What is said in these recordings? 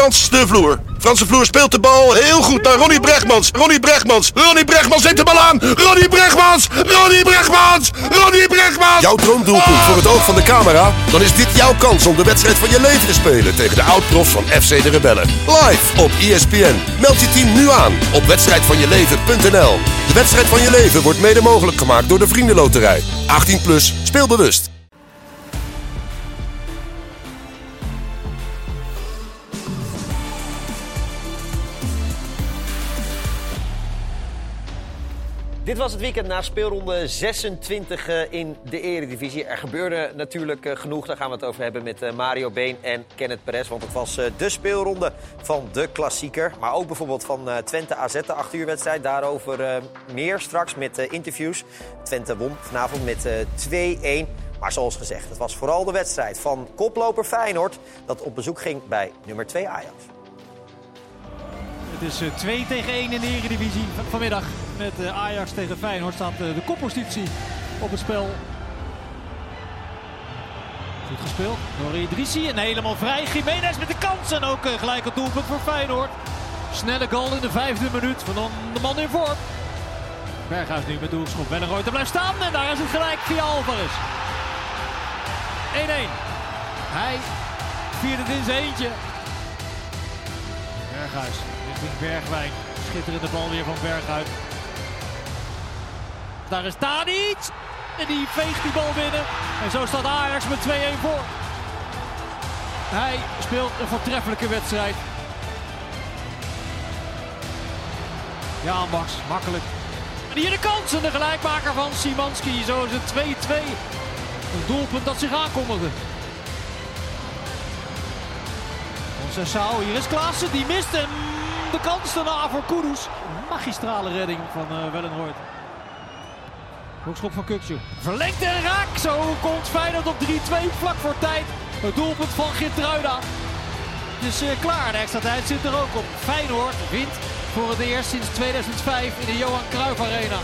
Frans de Vloer. Frans de Vloer speelt de bal heel goed naar Ronnie Brechtmans. Ronnie Brechtmans neemt de bal aan. Ronnie Brechtmans. Jouw droomdoelpunt voor het oog van de camera? Dan is dit jouw kans om de wedstrijd van je leven te spelen tegen de oud-profs van FC de Rebellen. Live op ESPN. Meld je team nu aan op wedstrijdvanjeleven.nl. De wedstrijd van je leven wordt mede mogelijk gemaakt door de Vriendenloterij. 18+, speel bewust. Dit was het weekend na speelronde 26 in de Eredivisie. Er gebeurde natuurlijk genoeg. Daar gaan we het over hebben met Mario Been en Kenneth Perez. Want het was de speelronde van de klassieker. Maar ook bijvoorbeeld van Twente AZ, de 8 uur wedstrijd. Daarover meer straks met interviews. Twente won vanavond met 2-1. Maar zoals gezegd, het was vooral de wedstrijd van koploper Feyenoord dat op bezoek ging bij nummer 2 Ajax. Het is 2-1 in de Eredivisie vanmiddag. Met Ajax tegen Feyenoord staat de koppositie op het spel. Goed gespeeld door Idrissi en helemaal vrij. Jiménez met de kans en ook gelijk het doelpunt voor Feyenoord. Snelle goal in de 5e minuut van de man in vorm. Berghuis nu met doelschop. Wellenreuter blijft staan en daar is het gelijk via Alvarez. 1-1. Hij viert het in zijn eentje. Berghuis richting Bergwijn. Schitterende bal weer van Berghuis. Daar is Tadic. En die veegt die bal binnen. En zo staat Ajax met 2-1 voor. Hij speelt een voortreffelijke wedstrijd. Ja, Max, makkelijk. En hier de kans en de gelijkmaker van Szymanski. Zo is het 2-2. Een doelpunt dat zich aankondigde. Conceição, hier is Klaassen, die mist en de kans daarna voor Kudus. Magistrale redding van Wellenreuter. Hoekschop van Kukçu. Verlengt en raak. Zo komt Feyenoord op 3-2 vlak voor tijd. Het doelpunt van Geertruida. Het is klaar. De extra tijd zit er ook op. Feyenoord wint voor het eerst sinds 2005 in de Johan Cruijff Arena.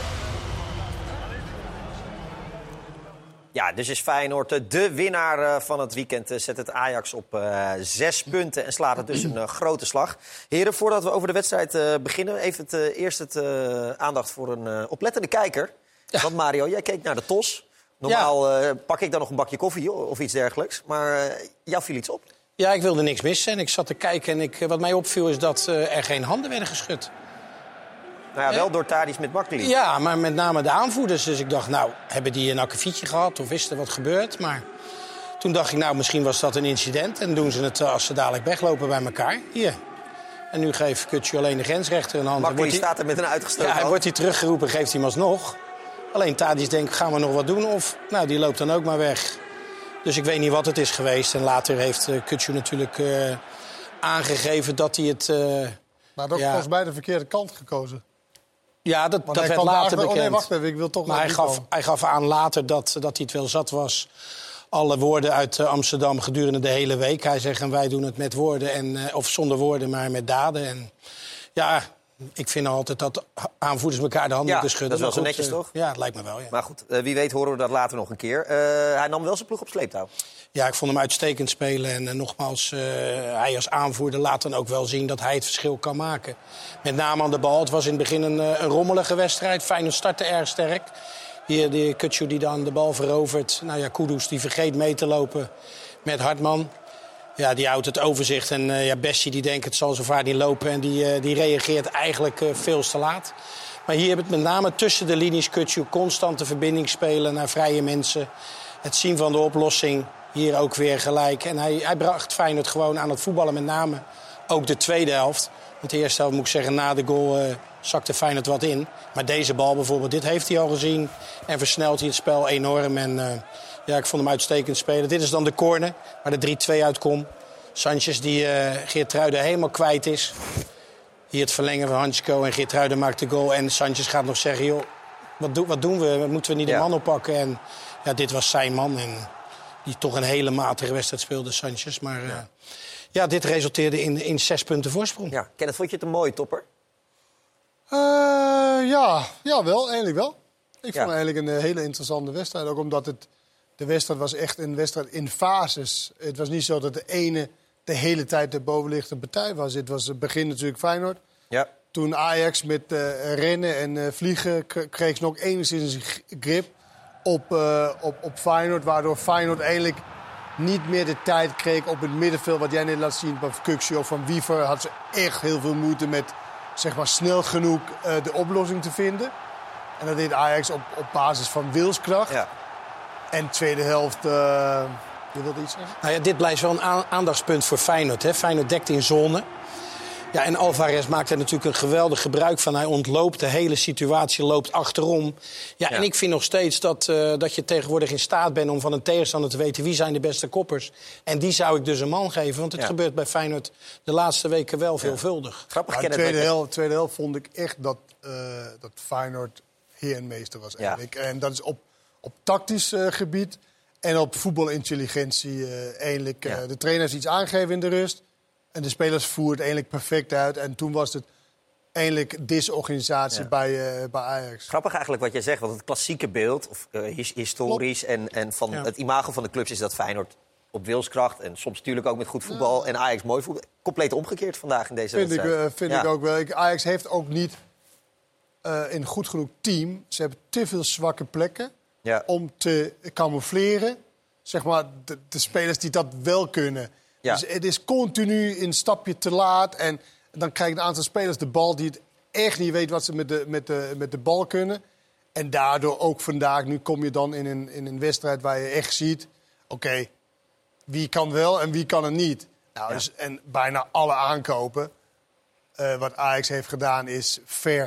Ja, dus is Feyenoord de winnaar van het weekend. Zet het Ajax op 6 punten en slaat het dus een grote slag. Heren, voordat we over de wedstrijd beginnen, even eerst aandacht voor een oplettende kijker. Ja. Want Mario, jij keek naar de TOS. Normaal pak ik dan nog een bakje koffie of iets dergelijks. Maar jou viel iets op. Ja, ik wilde niks missen en ik zat te kijken. En wat mij opviel is dat er geen handen werden geschud. Nou ja, wel door Tadic met Makkeli. Ja, maar met name de aanvoerders. Dus ik dacht, nou, hebben die een akkefietje gehad of wisten wat gebeurt? Maar toen dacht ik, nou, misschien was dat een incident. En doen ze het als ze dadelijk weglopen bij elkaar. Hier. En nu geeft Kutsu alleen de grensrechter een hand. Makkeli staat er met een uitgestoken hand. Ja, wordt hij teruggeroepen, geeft hij hem alsnog. Alleen Tadic denkt, gaan we nog wat doen? Of, nou, die loopt dan ook maar weg. Dus ik weet niet wat het is geweest. En later heeft Kutsu natuurlijk aangegeven dat hij het... maar dat volgens mij de verkeerde kant gekozen. Ja, dat werd later bekend. Oh nee, wacht even, ik wil toch maar hij gaf aan later dat hij het wel zat was. Alle woorden uit Amsterdam gedurende de hele week. Hij zegt, en wij doen het met woorden, of zonder woorden, maar met daden. En ja, ik vind altijd dat aanvoerders elkaar de handen moeten schudden. Dat is wel zo netjes, toch? Ja, het lijkt me wel, ja. Maar goed, wie weet horen we dat later nog een keer. Hij nam wel zijn ploeg op sleeptouw. Ja, ik vond hem uitstekend spelen. En nogmaals, hij als aanvoerder laat dan ook wel zien dat hij het verschil kan maken. Met name aan de bal. Het was in het begin een rommelige wedstrijd. Feyenoord startte erg sterk. Hier de Kutsu die dan de bal verovert. Nou ja, Kudus die vergeet mee te lopen met Hartman. Ja, die houdt het overzicht. En Bessie die denkt het zal zo vaak niet lopen. En die reageert eigenlijk veel te laat. Maar hier heb het met name tussen de linies Kutsu constant de verbinding spelen naar vrije mensen. Het zien van de oplossing. Hier ook weer gelijk. En hij bracht Feyenoord gewoon aan het voetballen. Met name ook de tweede helft. Want de eerste helft moet ik zeggen, na de goal zakte Feyenoord wat in. Maar deze bal bijvoorbeeld, dit heeft hij al gezien. En versnelt hij het spel enorm. En ja, ik vond hem uitstekend spelen. Dit is dan de corner, waar de 3-2 uitkomt. Sanchez die Geertruida helemaal kwijt is. Hier het verlengen van Hansko en Geertruida maakt de goal. En Sanchez gaat nog zeggen, joh, wat doen we? Moeten we niet de man oppakken? En ja, dit was zijn man. En die toch een hele matige wedstrijd speelde, Sanchez. Maar ja, dit resulteerde in 6 punten voorsprong. Ja, Kenneth, vond je het een mooie topper? Ja, wel, eigenlijk wel. Ik vond het eigenlijk een hele interessante wedstrijd. Ook omdat de wedstrijd was echt een wedstrijd in fases. Het was niet zo dat de ene de hele tijd de bovenliggende partij was. Het was het begin natuurlijk Feyenoord. Ja. Toen Ajax met rennen en vliegen kreeg ze nog enigszins een grip op Feyenoord. Waardoor Feyenoord eigenlijk niet meer de tijd kreeg op het middenveld. Wat jij net laat zien van Kuksje of van Wiever. Had ze echt heel veel moeite met zeg maar, snel genoeg de oplossing te vinden. En dat deed Ajax op basis van wilskracht. Ja. En tweede helft... je wilde iets zeggen? Nou ja, dit blijft wel een aandachtspunt voor Feyenoord. Hè. Feyenoord dekt in zone. Ja, en Alvarez maakt er natuurlijk een geweldig gebruik van. Hij ontloopt de hele situatie, loopt achterom. Ja. En ik vind nog steeds dat je tegenwoordig in staat bent om van een tegenstander te weten wie zijn de beste koppers. En die zou ik dus een man geven, want het gebeurt bij Feyenoord de laatste weken wel veelvuldig. Grappig. Ja, tweede helft vond ik echt dat Feyenoord heer en meester was eigenlijk. Ja. En dat is op tactisch gebied en op voetbalintelligentie eigenlijk. De trainer heeft iets aangegeven in de rust. En de spelers voeren het eigenlijk perfect uit. En toen was het eigenlijk disorganisatie bij Ajax. Grappig eigenlijk wat jij zegt. Want het klassieke beeld, of historisch en van het imago van de clubs... is dat Feyenoord op wilskracht en soms natuurlijk ook met goed voetbal... en Ajax mooi voetbal. Compleet omgekeerd vandaag in deze wedstrijd. Vind ik ook wel. Ajax heeft ook niet een goed genoeg team. Ze hebben te veel zwakke plekken om te camoufleren. Zeg maar de spelers die dat wel kunnen... Ja. Dus het is continu een stapje te laat. En dan krijgt een aantal spelers de bal die het echt niet weet wat ze met de bal kunnen. En daardoor ook vandaag, nu kom je dan in een wedstrijd waar je echt ziet... Oké, wie kan wel en wie kan het niet. Nou, dus, en bijna alle aankopen wat Ajax heeft gedaan is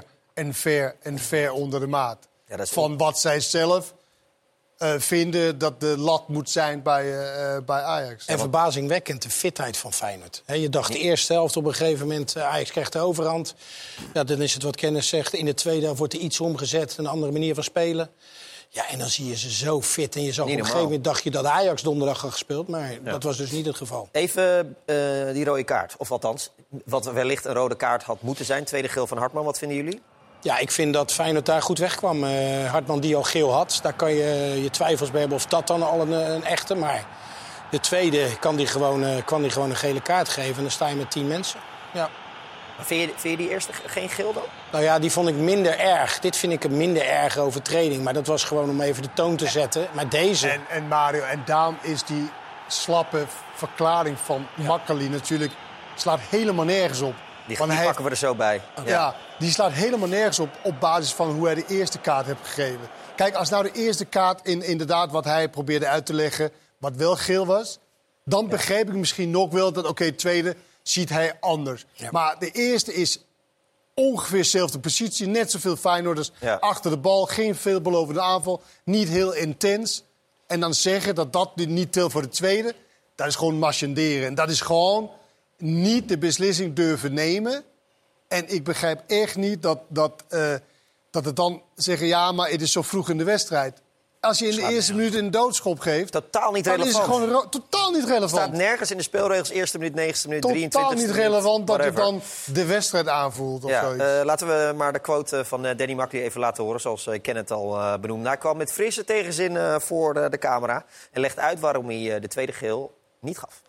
ver onder de maat. Ja, dat is van wat zij zelf... vinden dat de lat moet zijn bij Ajax. En verbazingwekkend de fitheid van Feyenoord. Je dacht de eerste helft op een gegeven moment... Ajax krijgt de overhand. Ja, dan is het wat Kennis zegt. In de tweede helft wordt er iets omgezet. Een andere manier van spelen. Ja, en dan zie je ze zo fit. En je zag op een gegeven moment dacht je dat Ajax donderdag had gespeeld. Maar dat was dus niet het geval. Even die rode kaart. Of althans, wat wellicht een rode kaart had moeten zijn. Tweede geel van Hartman. Wat vinden jullie? Ja, ik vind dat Feyenoord daar goed wegkwam. Hartman die al geel had, daar kan je twijfels bij hebben of dat dan al een echte. Maar de tweede kan die gewoon een gele kaart geven en dan sta je met 10 mensen. Ja. Vind je die eerste geen geel dan? Nou ja, die vond ik minder erg. Dit vind ik een minder erge overtreding. Maar dat was gewoon om even de toon te zetten. Maar deze... En Mario, en daarom is die slappe verklaring van Makkeli natuurlijk... slaat helemaal nergens op. Die pakken we er zo bij. Ja, die slaat helemaal nergens op basis van hoe hij de eerste kaart heeft gegeven. Kijk, als nou de eerste kaart inderdaad wat hij probeerde uit te leggen... wat wel geel was, dan begreep ik misschien nog wel dat... oké, tweede ziet hij anders. Ja. Maar de eerste is ongeveer dezelfde positie. Net zoveel Feyenoorders achter de bal. Geen veelbelovende aanval. Niet heel intens. En dan zeggen dat niet telt voor de tweede... dat is gewoon marchanderen. En dat is gewoon... niet de beslissing durven nemen. En ik begrijp echt niet dat het dan zeggen... ja, maar het is zo vroeg in de wedstrijd. Als je in de eerste minuut een doodschop geeft... Totaal niet relevant. Dan is het gewoon totaal niet relevant. Het staat nergens in de speelregels. Eerste minuut, 9e minuut, 23e totaal niet relevant dat je dan de wedstrijd aanvoelt. Of laten we maar de quote van Danny Makkely even laten horen. Zoals Kenneth al benoemde. Hij kwam met frisse tegenzin voor de camera. En legt uit waarom hij de tweede geel niet gaf.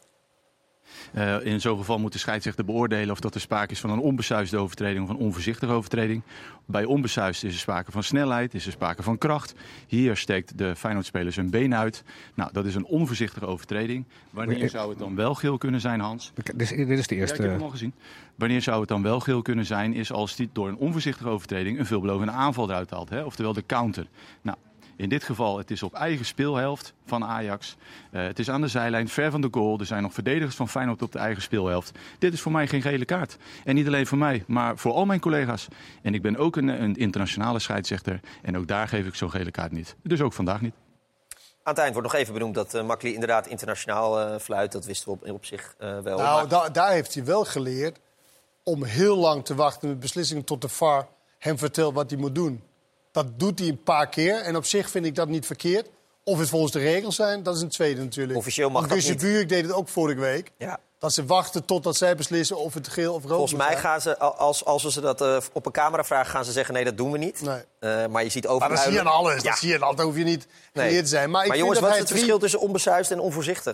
In zo'n geval moet de scheidsrechter beoordelen of dat er sprake is van een onbesuisde overtreding of een onvoorzichtige overtreding. Bij onbesuisd is er sprake van snelheid, is er sprake van kracht. Hier steekt de Feyenoord-speler zijn been uit. Nou, dat is een onvoorzichtige overtreding. Wanneer zou het dan wel geel kunnen zijn, Hans? Dit is de eerste. Ja, ik heb hem al gezien. Wanneer zou het dan wel geel kunnen zijn, is als hij door een onvoorzichtige overtreding een veelbelovende aanval eruit haalt. Hè? Oftewel de counter. Nou, in dit geval, het is op eigen speelhelft van Ajax. Het is aan de zijlijn, ver van de goal. Er zijn nog verdedigers van Feyenoord op de eigen speelhelft. Dit is voor mij geen gele kaart. En niet alleen voor mij, maar voor al mijn collega's. En ik ben ook een internationale scheidsrechter. En ook daar geef ik zo'n gele kaart niet. Dus ook vandaag niet. Aan het eind wordt nog even benoemd dat Makkely inderdaad internationaal fluit. Dat wisten we op zich wel. Nou, maar... daar heeft hij wel geleerd om heel lang te wachten met beslissingen tot de VAR hem vertelt wat hij moet doen. Dat doet hij een paar keer en op zich vind ik dat niet verkeerd. Of het volgens de regels zijn, dat is een tweede natuurlijk. Officieel mag dat niet. Buurk deed het ook vorige week. Ja. Dat ze wachten totdat zij beslissen of het geel of rood Volgens mij gaan ze, als we ze dat op een camera vragen, gaan ze zeggen nee, dat doen we niet. Nee. Maar je ziet overal... Maar dat zie je aan alles. Dat zie je aan alles. Daar hoef je niet geleerd te zijn. Maar jongens, wat is het verschil tussen onbesuisd en onvoorzichtig?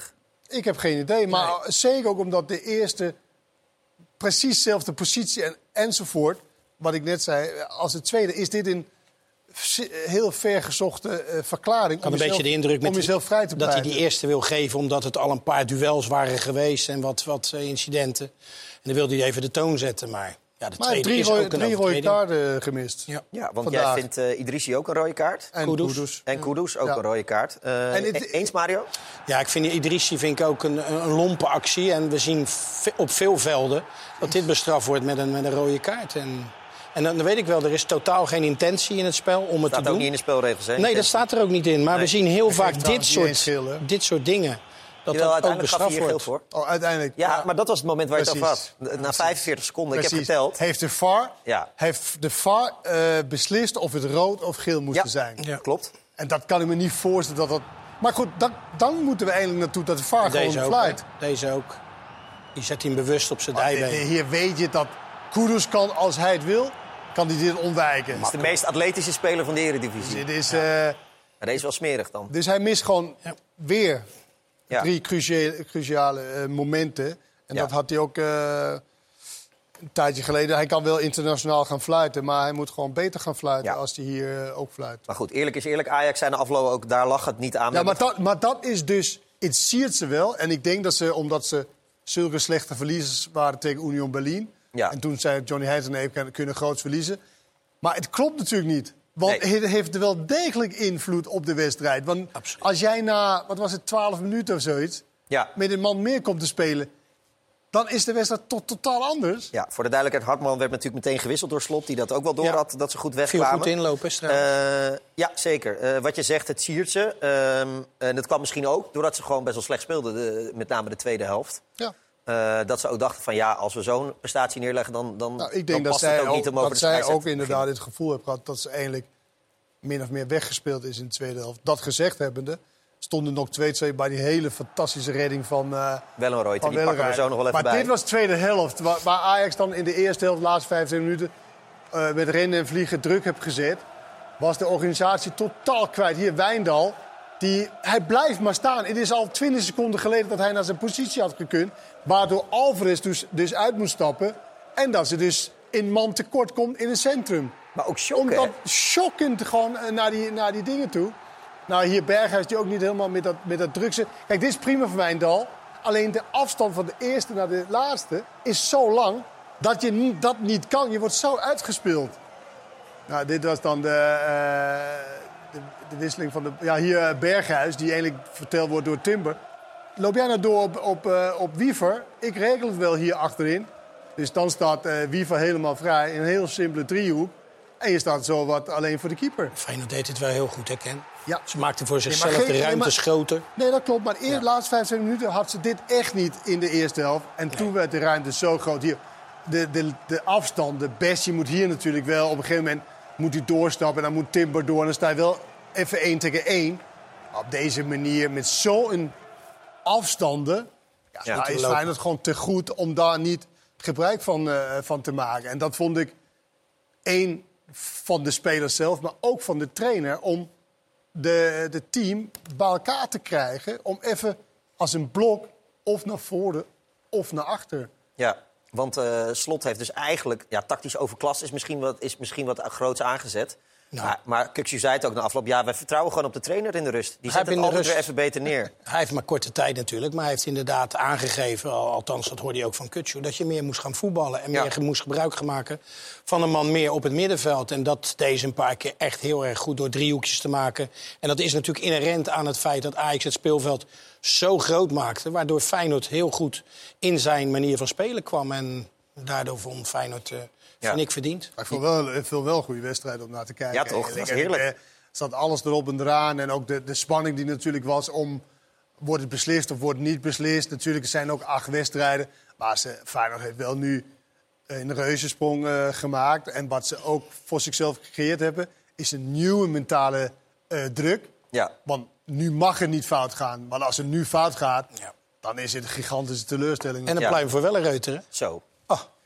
Ik heb geen idee. Maar zeker ook omdat de eerste precies dezelfde positie enzovoort. Wat ik net zei, als het tweede is dit een heel vergezochte verklaring. Kan een beetje de indruk om jezelf vrij te dat blijven. hij die eerste wil geven omdat het al een paar duels waren geweest en wat incidenten. En dan wilde hij even de toon zetten. Maar ja, de tweede is ook een drie rode overtreding. kaarten gemist. Ja, want Vandaag. jij vindt Idrissi ook een rode kaart. En Kudus. En Kudus ook Ja. een rode kaart. Eens, Mario? Ja, ik vind die Idrissi ook een lompe actie. En we zien op veel velden dat dit bestraft wordt met een rode kaart. En dan weet ik wel, er is totaal geen intentie in het spel om het Staat te doen. ook niet in de spelregels, hè? Nee, dat staat er ook niet in. Maar we zien heel vaak trouwens niet eens geel, hè? dit soort dingen. Dat Jawel, dat ook uiteindelijk gaf hij bestraft hier geel wordt. voor. Uiteindelijk. Ja, maar dat was het moment waar je het over Precies. had. Na 45 seconden, ik heb Precies. geteld. Heeft de VAR beslist of het rood of geel moest zijn. Ja. Klopt. En dat kan ik me niet voorstellen dat dat... Maar goed, dan moeten we eigenlijk naartoe dat de VAR Deze gewoon ook. fluit. Hè? Deze ook. Die zet hij bewust op zijn dijbeen. Hier weet je dat Kudus kan, als hij het wil, kan hij dit ontwijken. Het is de meest atletische speler van de Eredivisie. Dit is, Maar deze is wel smerig dan. dus hij mist gewoon weer Ja. 3 cruciale momenten. En Ja. dat had hij ook een tijdje geleden. Hij kan wel internationaal gaan fluiten, maar hij moet gewoon beter gaan fluiten Ja. als hij hier ook fluit. Maar goed, eerlijk is eerlijk. Ajax zijn de afloop ook, daar lag het niet aan. Ja, maar dat is dus... Het siert ze wel. En ik denk dat ze, omdat ze zulke slechte verliezers waren tegen Union Berlin... Ja. En toen zei Johnny Heijten, kunnen groots verliezen. Maar het klopt natuurlijk niet. Want Nee. het heeft wel degelijk invloed op de wedstrijd. Want Absoluut. als jij na, 12 minuten of zoiets... Ja. met een man meer komt te spelen... dan is de wedstrijd totaal anders. Ja, voor de duidelijkheid, Hartman werd natuurlijk meteen gewisseld door Slot... die dat ook wel door Ja. had, dat ze goed Veel wegkwamen. goed inlopen, Ja, zeker. Wat je zegt, het siert ze. En dat kwam misschien ook doordat ze gewoon best wel slecht speelden. Met name de tweede helft. Ja. Dat ze ook dachten van ja, als we zo'n prestatie neerleggen... dan Nou, ik dan denk dat past het zij ook niet om over dat de zij scheidsrechter ook te inderdaad beginnen. het gevoel heeft gehad... dat ze eigenlijk min of meer weggespeeld is in de tweede helft. Dat gezegd hebbende, stonden nog 2-2 bij die hele fantastische redding van... Wellenreuter, van die pakken we er zo nog wel even maar bij. dit was de tweede helft, waar Ajax dan in de eerste helft, de laatste 15 minuten... met rennen en vliegen druk heeft gezet. Was de organisatie totaal kwijt. Hier Wijndal, hij blijft maar staan. Het is al 20 seconden geleden dat hij naar zijn positie had gekund. Waardoor Alvarez dus uit moest stappen. En dat ze dus in man tekort komt in het centrum. Maar ook shock, hè? Schokkend gewoon naar die dingen toe. Nou, hier Berghuis die ook niet helemaal met dat druk zit. Kijk, dit is prima voor Wijndal. Alleen de afstand van de eerste naar de laatste is zo lang... dat je dat niet kan. Je wordt zo uitgespeeld. Nou, dit was dan de wisseling van de... Ja, hier Berghuis, die eigenlijk verteld wordt door Timber. Loop jij nou door op Wiever? Ik regel het wel hier achterin. Dus dan staat Wiever helemaal vrij in een heel simpele driehoek. En je staat zo wat alleen voor de keeper. Feyenoord deed het wel heel goed, hè, Ken? Ja. Ze maakten voor zichzelf geen- de nee, ruimtes maar- groter. Nee, dat klopt. Maar de laatste 25 minuten had ze dit echt niet in de eerste helft. En toen werd de ruimte zo groot. Hier, de afstand, de Bessie moet hier natuurlijk wel. Op een gegeven moment moet hij doorstappen en dan moet Timber door. En dan sta je wel even 1 tegen 1. Op deze manier, met zo'n afstanden... Ja, daar is Feyenoord gewoon te goed om daar niet gebruik van te maken. En dat vond ik één van de spelers zelf, maar ook van de trainer... om de team bij elkaar te krijgen... om even als een blok of naar voren of naar achter. Ja, want Slot heeft dus eigenlijk... Ja, tactisch overklast is misschien wat groots aangezet. Nou. Maar Kukçu zei het ook na afloop. Ja, wij vertrouwen gewoon op de trainer in de rust. Die Hij zet het in de altijd rust- weer even beter neer. Hij heeft maar korte tijd natuurlijk, maar hij heeft inderdaad aangegeven... althans, dat hoorde je ook van Kutsu, dat je meer moest gaan voetballen... en meer moest gebruik gaan maken van een man meer op het middenveld. En dat deed ze een paar keer echt heel erg goed door driehoekjes te maken. En dat is natuurlijk inherent aan het feit dat Ajax het speelveld zo groot maakte... waardoor Feyenoord heel goed in zijn manier van spelen kwam. En daardoor vond Feyenoord... vind ik verdiend. Maar ik vond wel een goede wedstrijd om naar te kijken. Ja, toch? Dat was heerlijk. Er zat alles erop en eraan. En ook de spanning die natuurlijk was om... wordt het beslist of wordt het niet beslist? Natuurlijk, er zijn ook 8 wedstrijden. Maar Feyenoord heeft wel nu een reuzensprong gemaakt. En wat ze ook voor zichzelf gecreëerd hebben... is een nieuwe mentale druk. Ja. Want nu mag het niet fout gaan. Maar als het nu fout gaat, Ja. dan is het een gigantische teleurstelling. En een pluim voor Wellenreuter, hè? Zo. Oh,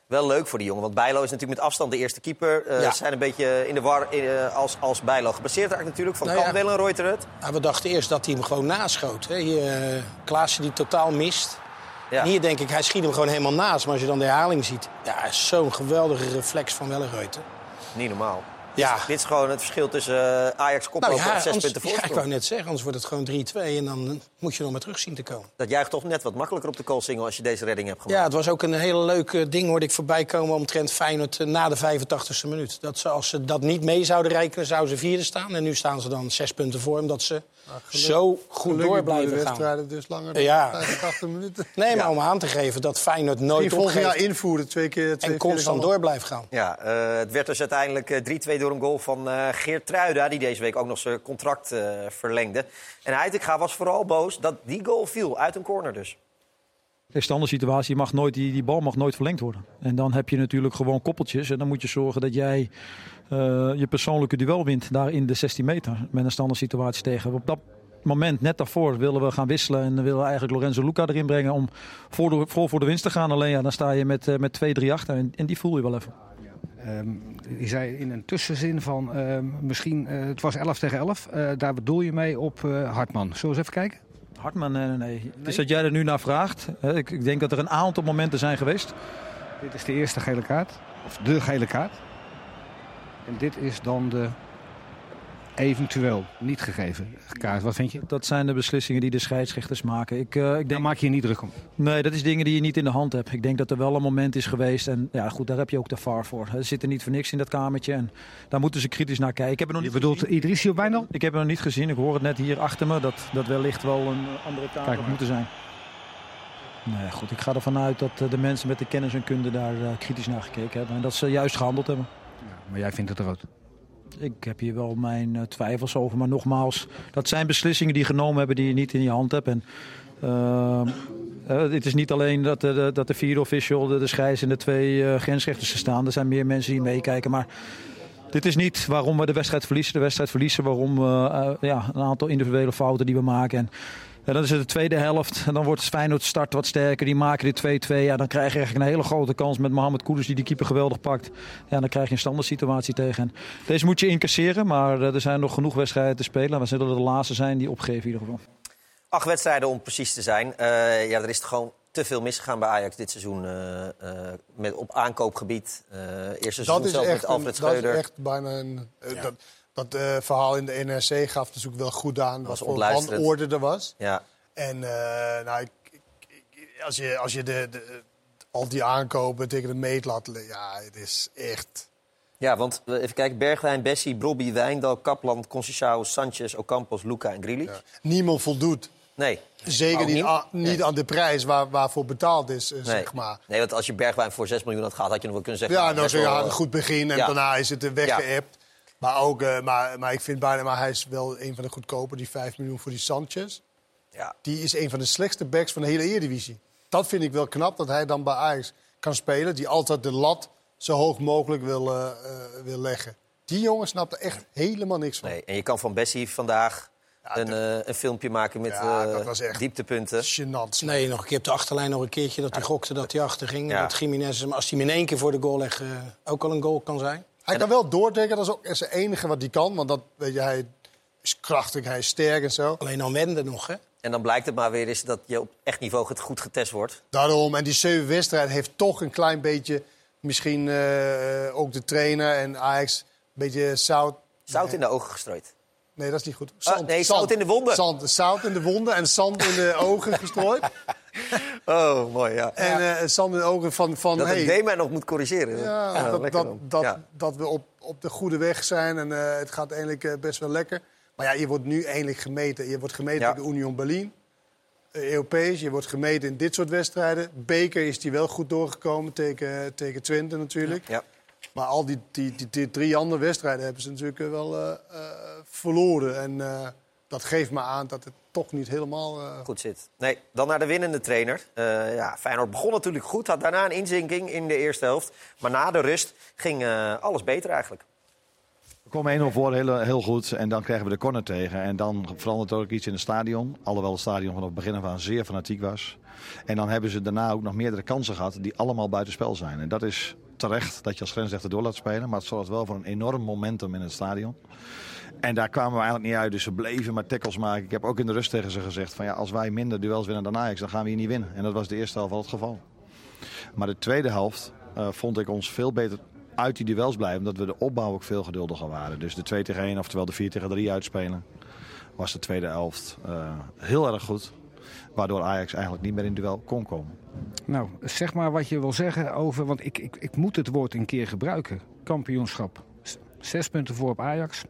Wel leuk voor die jongen, want Bijlo is natuurlijk met afstand de eerste keeper. Ze zijn een beetje in de war als Bijlo geblesseerd raakt natuurlijk. Kan Wellenreuter het? We dachten eerst dat hij hem gewoon naschoot. Klaassen die totaal mist. Ja. En hier denk ik, hij schiet hem gewoon helemaal naast. Maar als je dan de herhaling ziet, zo'n geweldige reflex van Wellenreuter. Niet normaal. Ja. Dit is gewoon het verschil tussen Ajax koploper en 6 punten voorsprong. Ik wou net zeggen, anders wordt het gewoon 3-2 en dan moet je nog maar terug zien te komen. Dat juicht toch net wat makkelijker op de Koolsingel als je deze redding hebt gemaakt. Ja, het was ook een hele leuk ding, hoorde ik voorbij komen omtrent Feyenoord na de 85e minuut. Dat als ze dat niet mee zouden rekenen, zouden ze vierde staan. En nu staan ze dan 6 punten voor, omdat ze zo goed door blijven gaan. Wedstrijden dus langer dan 85 minuten. Nee, maar om aan te geven dat Feyenoord nooit volgend jaar invoeren, twee keer en constant door blijft gaan. Ja, het werd dus uiteindelijk 3-2 door een goal van Geertruida, die deze week ook nog zijn contract verlengde. En Heitinga was vooral boos dat die goal viel, uit een corner dus. De standaard situatie, die bal mag nooit verlengd worden. En dan heb je natuurlijk gewoon koppeltjes. En dan moet je zorgen dat jij je persoonlijke duel wint daar in de 16 meter. Met een standaard situatie tegen. Op dat moment, net daarvoor, willen we gaan wisselen. En willen we eigenlijk Lorenzo Luca erin brengen om voor de winst te gaan. Alleen dan sta je met 2-3 achter. En die voel je wel even. Je zei in een tussenzin van misschien, het was 11 tegen 11. Daar bedoel je mee op Hartman. Zullen we eens even kijken? Hartman, nee. Het is dat jij er nu naar vraagt. Ik denk dat er een aantal momenten zijn geweest. Dit is de eerste gele kaart. Of de gele kaart. En dit is dan de eventueel niet gegeven kaart. Wat vind je? Dat zijn de beslissingen die de scheidsrechters maken. Ik denk... Daar maak je niet druk om. Nee, dat is dingen die je niet in de hand hebt. Ik denk dat er wel een moment is geweest. En ja, goed, daar heb je ook de VAR voor. Er zit er niet voor niks in dat kamertje. En daar moeten ze kritisch naar kijken. Ik heb er nog niet bedoelt Idrissi op Wijndal? Ik heb het nog niet gezien. Ik hoor het net hier achter me. Dat wellicht wel een andere kamer had moeten zijn. Nee, goed, ik ga ervan uit dat de mensen met de kennis en kunde daar kritisch naar gekeken hebben. En dat ze juist gehandeld hebben. Ja, maar jij vindt het rood? Ik heb hier wel mijn twijfels over. Maar nogmaals, dat zijn beslissingen die je genomen hebben die je niet in je hand hebt. En het is niet alleen dat de vierde official, de scheids en de 2 grensrechters staan. Er zijn meer mensen die meekijken. Maar dit is niet waarom we de wedstrijd verliezen. De wedstrijd verliezen waarom een aantal individuele fouten die we maken. En dan is het de tweede helft. En dan wordt Feyenoord start wat sterker. Die maken de 2-2. Ja, dan krijg je eigenlijk een hele grote kans met Mohamed Kudus die keeper geweldig pakt. Ja, dan krijg je een standaard situatie tegen. En deze moet je incasseren. Maar er zijn nog genoeg wedstrijden te spelen. We zullen de laatste zijn die opgeven in ieder geval. 8 wedstrijden om precies te zijn. Er is gewoon te veel misgegaan bij Ajax dit seizoen. Op aankoopgebied. Eerste seizoen zelf met Alfred Schreuder. Dat is echt bijna een... Dat verhaal in de NRC gaf natuurlijk wel goed aan wat voor wanorde er was. Ja. En als je al die aankopen tegen de meetlat... Ja, het is echt... Ja, want even kijken. Bergwijn, Bessie, Brobby, Wijndal, Kaplan, Conceição, Sanchez, Ocampos, Luca en Grealish. Ja. Niemand voldoet. Nee. Zeker niet aan de prijs waarvoor betaald is, zeg maar. Nee, want als je Bergwijn voor 6 miljoen had gehad, had je nog wel kunnen zeggen... Ja, een goed begin en daarna is het weggeëpt. Maar ook, maar ik vind bijna, maar hij is wel een van de goedkoper, die 5 miljoen voor die Sanchez. Ja. Die is een van de slechtste backs van de hele Eredivisie. Dat vind ik wel knap, dat hij dan bij Ajax kan spelen. Die altijd de lat zo hoog mogelijk wil leggen. Die jongen snapt er echt helemaal niks van. Nee, en je kan van Bessie vandaag een filmpje maken met dieptepunten. Gênant. Nee, nog een keer op de achterlijn nog een keertje dat hij gokte dat hij achter ging. Ja. Dat Gimenez, als hij hem in 1 keer voor de goal legt, ook al een goal kan zijn. Hij kan wel doordenken, dat is ook het enige wat hij kan. Want dat, weet je, hij is krachtig, hij is sterk en zo. Alleen dan wenden nog, hè? En dan blijkt het maar weer eens dat je op echt niveau goed getest wordt. Daarom, en die 7 wedstrijd heeft toch een klein beetje... Misschien ook de trainer en Ajax een beetje zout... Zout in de ogen gestrooid. Nee, dat is niet goed. Zout in de wonden. Zout in de wonden en zand in de ogen gestrooid. Oh, mooi, ja. En zand in de ogen van dat het Dema nog moet corrigeren. Dat we op de goede weg zijn en het gaat eigenlijk best wel lekker. Maar ja, je wordt nu eindelijk gemeten. Je wordt gemeten tegen Union Berlin. Europees, je wordt gemeten in dit soort wedstrijden. Beker is die wel goed doorgekomen tegen Twente natuurlijk. Ja. Maar al die 3 andere wedstrijden hebben ze natuurlijk wel verloren. En dat geeft me aan dat het toch niet helemaal... goed zit. Nee, dan naar de winnende trainer. Feyenoord begon natuurlijk goed. Had daarna een inzinking in de eerste helft. Maar na de rust ging alles beter eigenlijk. We komen 1-0 voor, heel goed. En dan krijgen we de corner tegen. En dan verandert ook iets in het stadion. Alhoewel het stadion vanaf het begin af aan zeer fanatiek was. En dan hebben ze daarna ook nog meerdere kansen gehad die allemaal buitenspel zijn. En dat is terecht dat je als grensrechter door laat spelen. Maar het zorgt wel voor een enorm momentum in het stadion. En daar kwamen we eigenlijk niet uit. Dus ze bleven maar tackles maken. Ik heb ook in de rust tegen ze gezegd van als wij minder duels winnen dan Ajax, dan gaan we hier niet winnen. En dat was de eerste helft wel het geval. Maar de tweede helft vond ik ons veel beter uit die duels blijven. Omdat we de opbouw ook veel geduldiger waren. Dus de 2 tegen 1, oftewel de 4-3 uitspelen, was de tweede helft heel erg goed. Waardoor Ajax eigenlijk niet meer in duel kon komen. Nou, zeg maar wat je wil zeggen over... Want ik moet het woord een keer gebruiken. Kampioenschap. 6 punten voor op Ajax.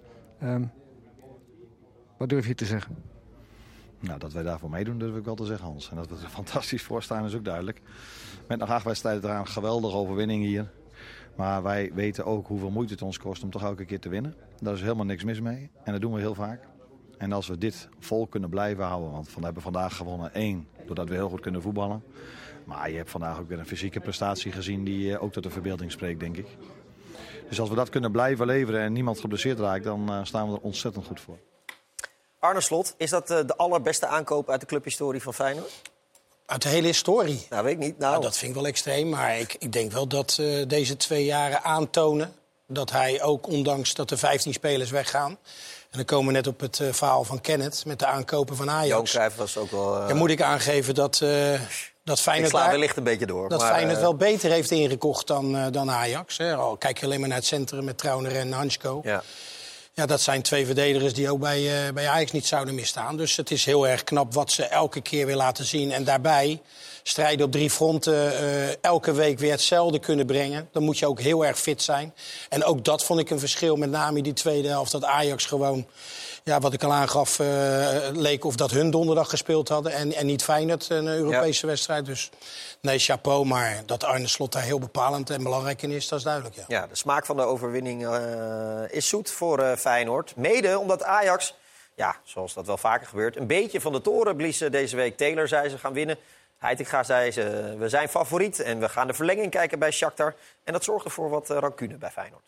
Wat durf je te zeggen? Nou, dat wij daarvoor meedoen durf ik wel te zeggen, Hans. En dat we er fantastisch voor staan is ook duidelijk. Met nog 8 wedstrijden eraan, geweldige overwinning hier. Maar wij weten ook hoeveel moeite het ons kost om toch elke keer te winnen. Daar is helemaal niks mis mee. En dat doen we heel vaak. En als we dit vol kunnen blijven houden, want we hebben vandaag gewonnen 1, doordat we heel goed kunnen voetballen. Maar je hebt vandaag ook weer een fysieke prestatie gezien die ook tot de verbeelding spreekt, denk ik. Dus als we dat kunnen blijven leveren en niemand geblesseerd raakt, dan staan we er ontzettend goed voor. Arne Slot, is dat de allerbeste aankoop uit de clubhistorie van Feyenoord? Uit de hele historie? Nou, weet ik niet. Nou, dat vind ik wel extreem, maar ik denk wel dat deze 2 jaren aantonen dat hij ook, ondanks dat er 15 spelers weggaan... en dan komen we net op het verhaal van Kenneth met de aankopen van Ajax. Johan Cruijff was ook wel... Dan moet ik aangeven dat Feyenoord... Ik sla wellicht een beetje door. Dat Feyenoord wel beter heeft ingekocht dan Ajax. Hè. Al kijk je alleen maar naar het centrum met Trauner en Hansko. Ja, dat zijn 2 verdedigers die ook bij Ajax niet zouden misstaan. Dus het is heel erg knap wat ze elke keer weer laten zien. En daarbij strijden op 3 fronten, elke week weer hetzelfde kunnen brengen. Dan moet je ook heel erg fit zijn. En ook dat vond ik een verschil, met name in die tweede helft. Dat Ajax gewoon, wat ik al aangaf, leek of dat hun donderdag gespeeld hadden. En niet Feyenoord, een Europese wedstrijd. Dus nee, chapeau. Maar dat Arne Slot daar heel bepalend en belangrijk in is, dat is duidelijk. Ja, de smaak van de overwinning is zoet voor Feyenoord. Mede omdat Ajax, zoals dat wel vaker gebeurt, een beetje van de toren blies deze week. Taylor zei ze gaan winnen. Heitinga zei ze, we zijn favoriet en we gaan de verlenging kijken bij Shakhtar. En dat zorgde voor wat rancune bij Feyenoord.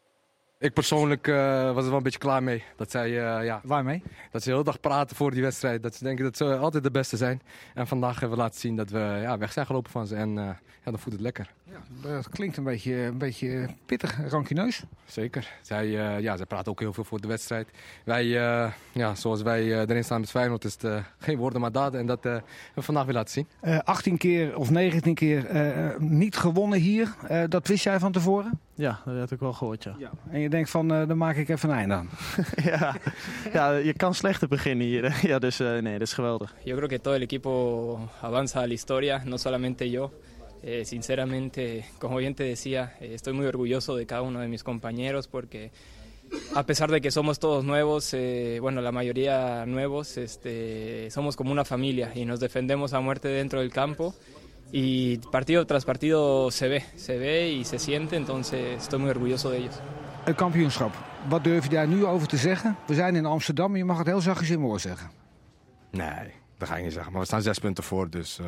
Ik persoonlijk was er wel een beetje klaar mee. Dat zij, waarmee? Dat ze de hele dag praten voor die wedstrijd. Dat ze denken dat ze altijd de beste zijn. En vandaag hebben we laten zien dat we weg zijn gelopen van ze. En dan voelt het lekker. Ja, dat klinkt een beetje pittig, rancuneus. Zeker. Zij praten ook heel veel voor de wedstrijd. Wij, zoals wij erin staan met Feyenoord, is het geen woorden maar daden. En dat hebben we vandaag weer laten zien. 18 keer of 19 keer niet gewonnen hier. Dat wist jij van tevoren? Ja, dat heb ik wel gehoord, ja. En je denkt van, dan maak ik even een einde aan. ja, je kan slechter beginnen hier. Ja, dus nee, dat is geweldig. Yo creo que todo el equipo avanza a la historia, no solamente yo. Sinceramente, como bien te decía, estoy muy orgulloso de cada uno de mis compañeros porque a pesar de que somos todos nuevos, la mayoría nuevos, somos como una familia y nos defendemos a muerte dentro del campo. Y partido tras partido se ve y se siente, entonces estoy muy orgulloso de ellos. Een kampioenschap. Wat durf je daar nu over te zeggen? We zijn in Amsterdam, je mag het heel zachtjes in woord zeggen. Nee, dat ga ik niet zeggen. Maar we staan 6 punten voor, dus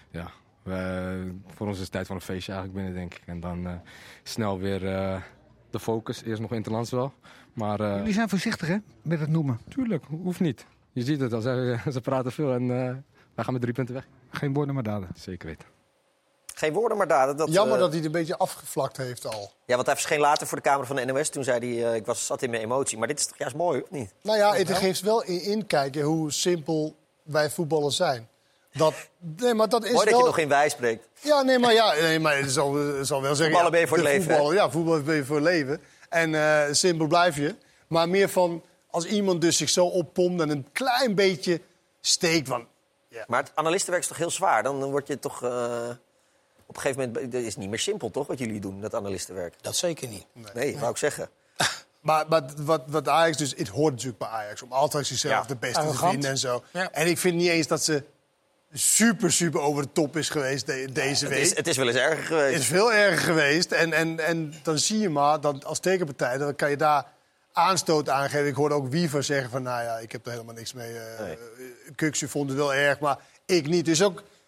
voor ons is het tijd van een feestje eigenlijk binnen, denk ik. En dan snel weer de focus. Eerst nog interlands wel. Maar, jullie zijn voorzichtig, hè, met het noemen? Tuurlijk, hoeft niet. Je ziet het al, ze praten veel en wij gaan met 3 punten weg. Geen woorden maar daden. Zeker weten. Geen woorden maar daden. Jammer dat hij het een beetje afgevlakt heeft al. Ja, want hij verscheen later voor de camera van de NOS. Toen zei hij, zat in mijn emotie. Maar dit is toch juist mooi, of niet? Nou ja, het geeft wel inkijken hoe simpel wij voetballers zijn. Maar dat is mooi dat wel... je nog in wij spreekt. Ja, maar het zal wel zeggen... Voetballen ben je voor het leven. Ja, voetballen ben je voor het leven. En simpel blijf je. Maar meer van, als iemand dus zich zo oppompt en een klein beetje steekt van... Ja. Maar het analistenwerk is toch heel zwaar? Dan word je toch... Op een gegeven moment, het is niet meer simpel, toch, wat jullie doen, dat analistenwerk? Dat zeker niet. Nee, wou ik zeggen. Maar wat Ajax dus, het hoort natuurlijk bij Ajax om altijd zichzelf de beste te vinden en zo. Ja. En ik vind niet eens dat ze super over de top is geweest deze week. Het is wel eens erger geweest. Het is veel erger geweest. En dan zie je maar, dat als tegenpartij, dan kan je daar aanstoot aangeven. Ik hoorde ook Wiever zeggen van, ik heb er helemaal niks mee. Kuksje vond het wel erg, maar ik niet. Dus ook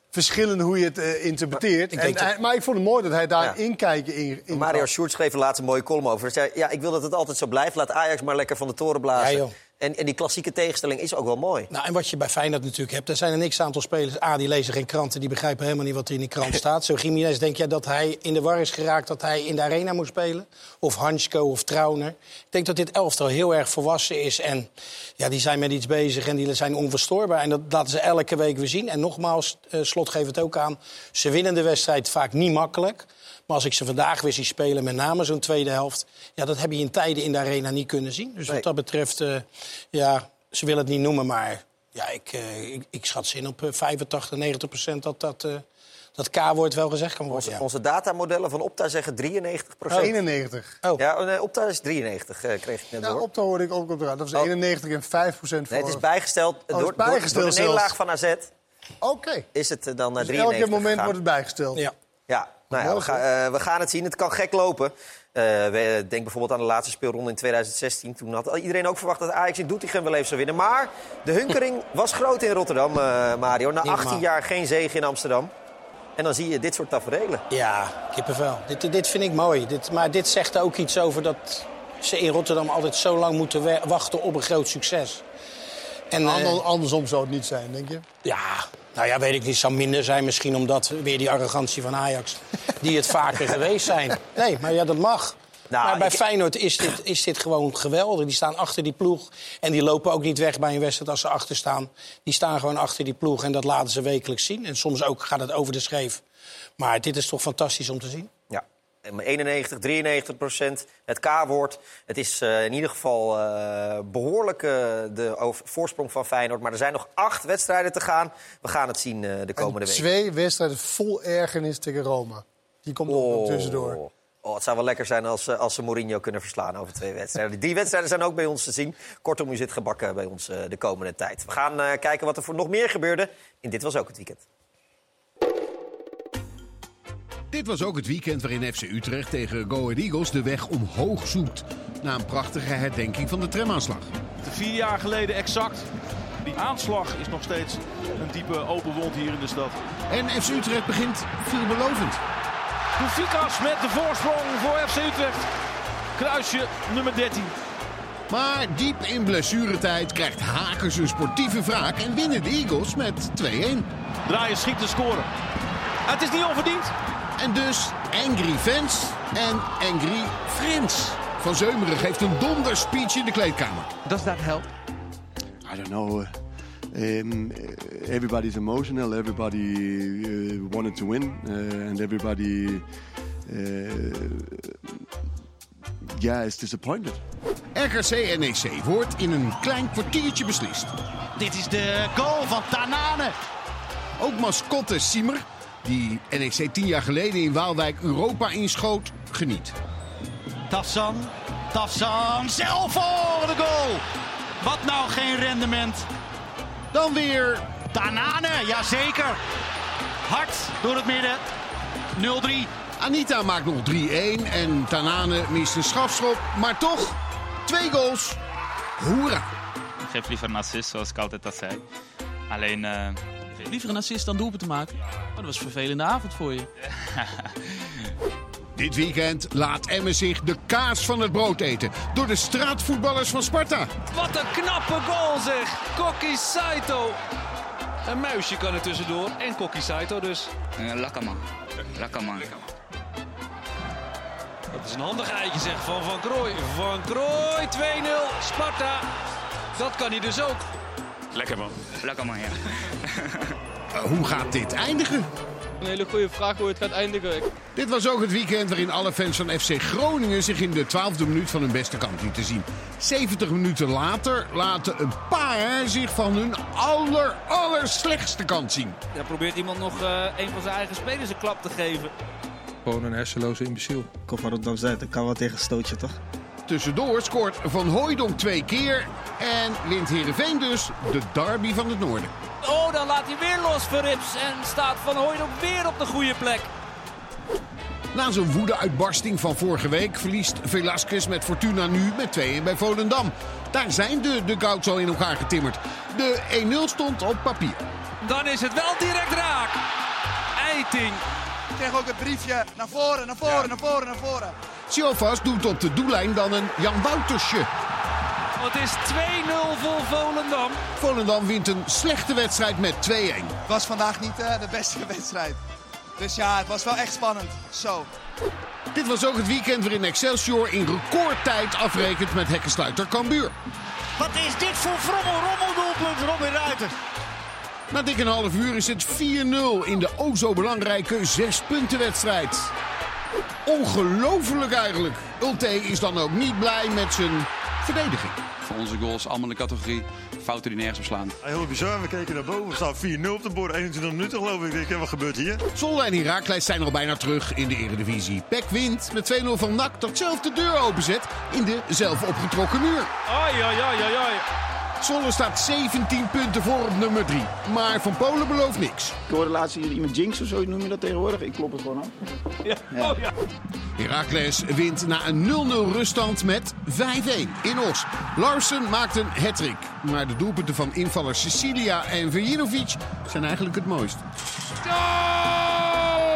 verschillend hoe je het interpreteert. Maar ik vond het mooi dat hij daar inkijken in Mario Sjoerd schreef er laatst een mooie column over. Hij zei, ik wil dat het altijd zo blijft. Laat Ajax maar lekker van de toren blazen. Ja, en die klassieke tegenstelling is ook wel mooi. Nou, en wat je bij Feyenoord natuurlijk hebt... er zijn een x-aantal spelers... die lezen geen kranten, die begrijpen helemaal niet wat er in die krant staat. Zo Gimenez, denk jij dat hij in de war is geraakt... dat hij in de arena moet spelen? Of Hansko of Trauner? Ik denk dat dit elftal heel erg volwassen is. En die zijn met iets bezig en die zijn onverstoorbaar. En dat laten ze elke week weer zien. En nogmaals, Slot geeft het ook aan... ze winnen de wedstrijd vaak niet makkelijk... Maar als ik ze vandaag weer zie spelen, met name zo'n tweede helft... dat heb je in tijden in de arena niet kunnen zien. Dus wat dat betreft, ze willen het niet noemen... maar ik schat ze in op 85, 90% dat K-woord wel gezegd kan worden. Onze datamodellen van Opta zeggen 93%. 91. Oh. Ja, nee, Opta is 93, kreeg ik net door. Opta hoorde ik ook op de raad. Dat was 91 en 5% voor... Nee, het is bijgesteld door de nederlaag van AZ. Oké. Is het dan naar 93 elk moment gegaan. wordt het bijgesteld. Ja. We gaan het zien. Het kan gek lopen. Denk bijvoorbeeld aan de laatste speelronde in 2016. Toen had iedereen ook verwacht dat Ajax in Doetinchem wel even zou winnen. Maar de hunkering was groot in Rotterdam, Mario. Na 18 jaar geen zege in Amsterdam. En dan zie je dit soort taferelen. Ja, kippenvel. Dit vind ik mooi. Maar dit zegt ook iets over dat ze in Rotterdam altijd zo lang moeten wachten op een groot succes. En, andersom zou het niet zijn, denk je? Ja, weet ik niet. Het zou minder zijn misschien omdat weer die arrogantie van Ajax... die het vaker geweest zijn. Nee, maar dat mag. Maar bij Feyenoord is dit gewoon geweldig. Die staan achter die ploeg. En die lopen ook niet weg bij een wedstrijd als ze achter staan. Die staan gewoon achter die ploeg en dat laten ze wekelijks zien. En soms ook gaat het over de schreef. Maar dit is toch fantastisch om te zien. Ja. 91, 93%, het K-woord. Het is in ieder geval behoorlijk de voorsprong van Feyenoord. Maar er zijn nog 8 wedstrijden te gaan. We gaan het zien de komende week. 2 wedstrijden vol ergernis tegen Roma. Die komt ook tussendoor. Het zou wel lekker zijn als ze Mourinho kunnen verslaan over 2 wedstrijden. Die wedstrijden zijn ook bij ons te zien. Kortom, u zit gebakken bij ons de komende tijd. We gaan kijken wat er voor nog meer gebeurde. En dit was ook het weekend. Dit was ook het weekend waarin FC Utrecht tegen Go Ahead Eagles de weg omhoog zoekt. Na een prachtige herdenking van de tramaanslag. 4 jaar geleden exact. Die aanslag is nog steeds een diepe open wond hier in de stad. En FC Utrecht begint veelbelovend. Doufikas met de voorsprong voor FC Utrecht. Kruisje nummer 13. Maar diep in blessuretijd krijgt Hakers een sportieve wraak en winnen de Eagles met 2-1. Draaien schiet te scoren. Het is niet onverdiend. En dus angry fans en angry friends. Van Zeumeren geeft een donderspeech in de kleedkamer. Does that help? I don't know. Everybody's emotional. Everybody wanted to win. And everybody is disappointed. RKC-NEC wordt in een klein kwartiertje beslist. Dit is de goal van Tanane. Ook mascotte Siemer, die NEC 10 jaar geleden in Waalwijk Europa inschoot, geniet. Tafsan zelf voor de goal. Wat nou geen rendement. Dan weer Tanane, jazeker. Hard door het midden. 0-3. Anita maakt nog 3-1 en Tanane mist een strafschop. Maar toch, 2 goals. Hoera. Ik geef liever een assist, zoals ik altijd al zei. Alleen... Liever een assist dan doelpunt te maken? Oh, dat was een vervelende avond voor je. Dit weekend laat Emmen zich de kaas van het brood eten door de straatvoetballers van Sparta. Wat een knappe goal zeg! Kokki Saito. Een muisje kan er tussendoor en Kokki Saito dus. Lekker man. Dat is een handig eitje zeg van Van Krooij. Van Krooij 2-0 Sparta. Dat kan hij dus ook. Lekker man, ja. Hoe gaat dit eindigen? Een hele goede vraag hoe het gaat eindigen. Dit was ook het weekend waarin alle fans van FC Groningen zich in de 12e minuut van hun beste kant lieten zien. 70 minuten later laten een paar zich van hun allerslechtste kant zien. Ja, probeert iemand nog een van zijn eigen spelers een klap te geven. Gewoon een hersenloze imbeciel. Kom van Rotterdam-Zuid, dat kan wel tegen een stootje, toch? Tussendoor scoort Van Hooijdonk 2 keer en wint Heerenveen dus de derby van het noorden. Oh, dan laat hij weer los voor Rips en staat Van Hooijdonk weer op de goede plek. Na zo'n woede-uitbarsting van vorige week verliest Velasquez met Fortuna nu met 2-1 bij Volendam. Daar zijn de Gouts al in elkaar getimmerd. De 1-0 stond op papier. Dan is het wel direct raak. meting. Ik kreeg ook het briefje naar voren, naar voren, naar voren, naar voren. Siofas doet op de doellijn dan een Jan Woutersje. Het is 2-0 voor Volendam. Volendam wint een slechte wedstrijd met 2-1. Het was vandaag niet de beste wedstrijd. Dus ja, het was wel echt spannend. Zo. Dit was ook het weekend waarin Excelsior in recordtijd afrekent met hekkensluiter Cambuur. Wat is dit voor rommeldoelpunt, Robin Ruiter? Na dik een half uur is het 4-0 in de o zo belangrijke 6-puntenwedstrijd. Ongelooflijk eigenlijk. Ulte is dan ook niet blij met zijn verdediging. Voor onze goals allemaal in de categorie fouten die nergens op slaan. Heel bizar, we keken naar boven. Er staat 4-0 op de bord, 21 minuten geloof ik. Ik denk, wat gebeurt hier? Zwolle en Heracles zijn al bijna terug in de Eredivisie. PEC wint met 2-0 van NAC dat zelf de deur openzet in de zelf opgetrokken muur. Ai, ai, ai, ai, ai. Zwolle staat 17 punten voor op nummer 3. Maar Van Polen belooft niks. Ik hoorde laatst hier iemand jinx of zo noem je dat tegenwoordig. Ik klop het gewoon af. Ja. Ja. Oh, ja. Heracles wint na een 0-0 ruststand met 5-1 in Os. Larsen maakt een hattrick. Maar de doelpunten van invallers Cecilia en Vujinovic zijn eigenlijk het mooist. Oh!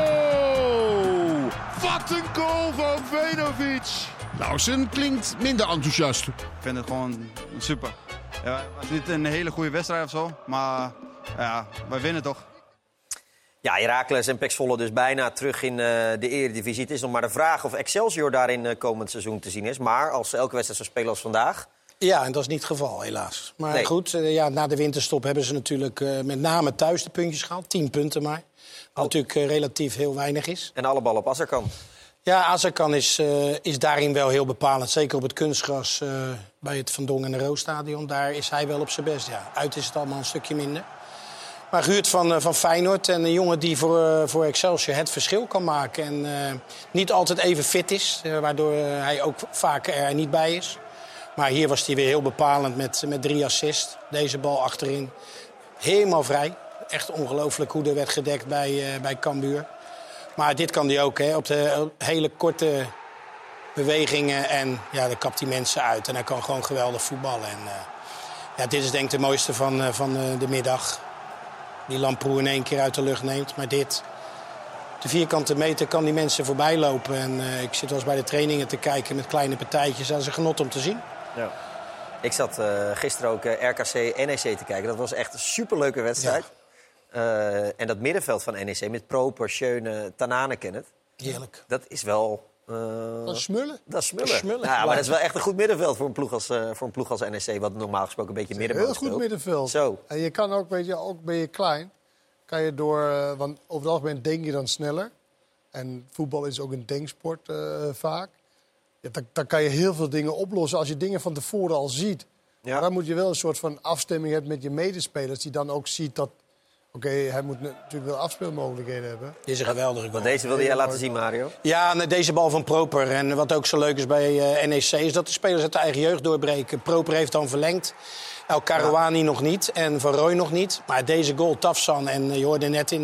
Wat een goal van Vujinovic! Larsen klinkt minder enthousiast. Ik vind het gewoon super. Ja, het was niet een hele goede wedstrijd of zo, maar ja, wij winnen toch. Ja, Heracles en PEC Zwolle dus bijna terug in de Eredivisie. Het is nog maar de vraag of Excelsior daarin komend seizoen te zien is. Maar als ze elke wedstrijd zo spelen als vandaag... Ja, en dat is niet het geval, helaas. Maar nee. goed, na de winterstop hebben ze natuurlijk met name thuis de puntjes gehaald. 10 punten maar. Wat natuurlijk relatief heel weinig is. En alle bal op Azarkan. Ja, Azarkan is daarin wel heel bepalend. Zeker op het kunstgras bij het Van Dongen en de Roosstadion. Daar is hij wel op zijn best. Ja, uit is het allemaal een stukje minder. Maar Guurt van Feyenoord, en een jongen die voor Excelsior het verschil kan maken. En niet altijd even fit is, waardoor hij ook vaak er niet bij is. Maar hier was hij weer heel bepalend met 3 assists. Deze bal achterin. Helemaal vrij. Echt ongelooflijk hoe er werd gedekt bij Cambuur. Maar dit kan hij ook, hè, op de hele korte bewegingen. En ja, daar kapt hij mensen uit. En hij kan gewoon geweldig voetballen. En, ja, dit is denk ik de mooiste van de middag. Die Lamproe in 1 keer uit de lucht neemt. Maar dit, de vierkante meter, kan die mensen voorbij lopen. En ik zit wel eens bij de trainingen te kijken met kleine partijtjes. Dat is een genot om te zien. Ja. Ik zat gisteren ook RKC-NEC te kijken. Dat was echt een superleuke wedstrijd. Ja. En dat middenveld van NEC met Proper, Schöne, Tanane, Kenneth. Heerlijk. Dat is wel... dat is smullen. Dat is smullen. Ja, maar dat is wel echt een goed middenveld voor een ploeg als NEC. Wat normaal gesproken een beetje middenveld heel goed speelt. Middenveld. Zo. En je kan ook, weet je, ook ben je klein, kan je door... want over het algemeen denk je dan sneller. En voetbal is ook een denksport vaak. Ja, dan kan je heel veel dingen oplossen als je dingen van tevoren al ziet. Ja. Maar dan moet je wel een soort van afstemming hebben met je medespelers. Die dan ook ziet dat... Oké, hij moet natuurlijk wel afspeelmogelijkheden hebben. Dit is een geweldige goal. Want deze wilde jij laten zien, Mario. Ja, deze bal van Proper. En wat ook zo leuk is bij NEC... is dat de spelers uit de eigen jeugd doorbreken. Proper heeft dan verlengd. El Karouani nog niet en Van Rooij nog niet. Maar deze goal, Tafsan, en je hoorde net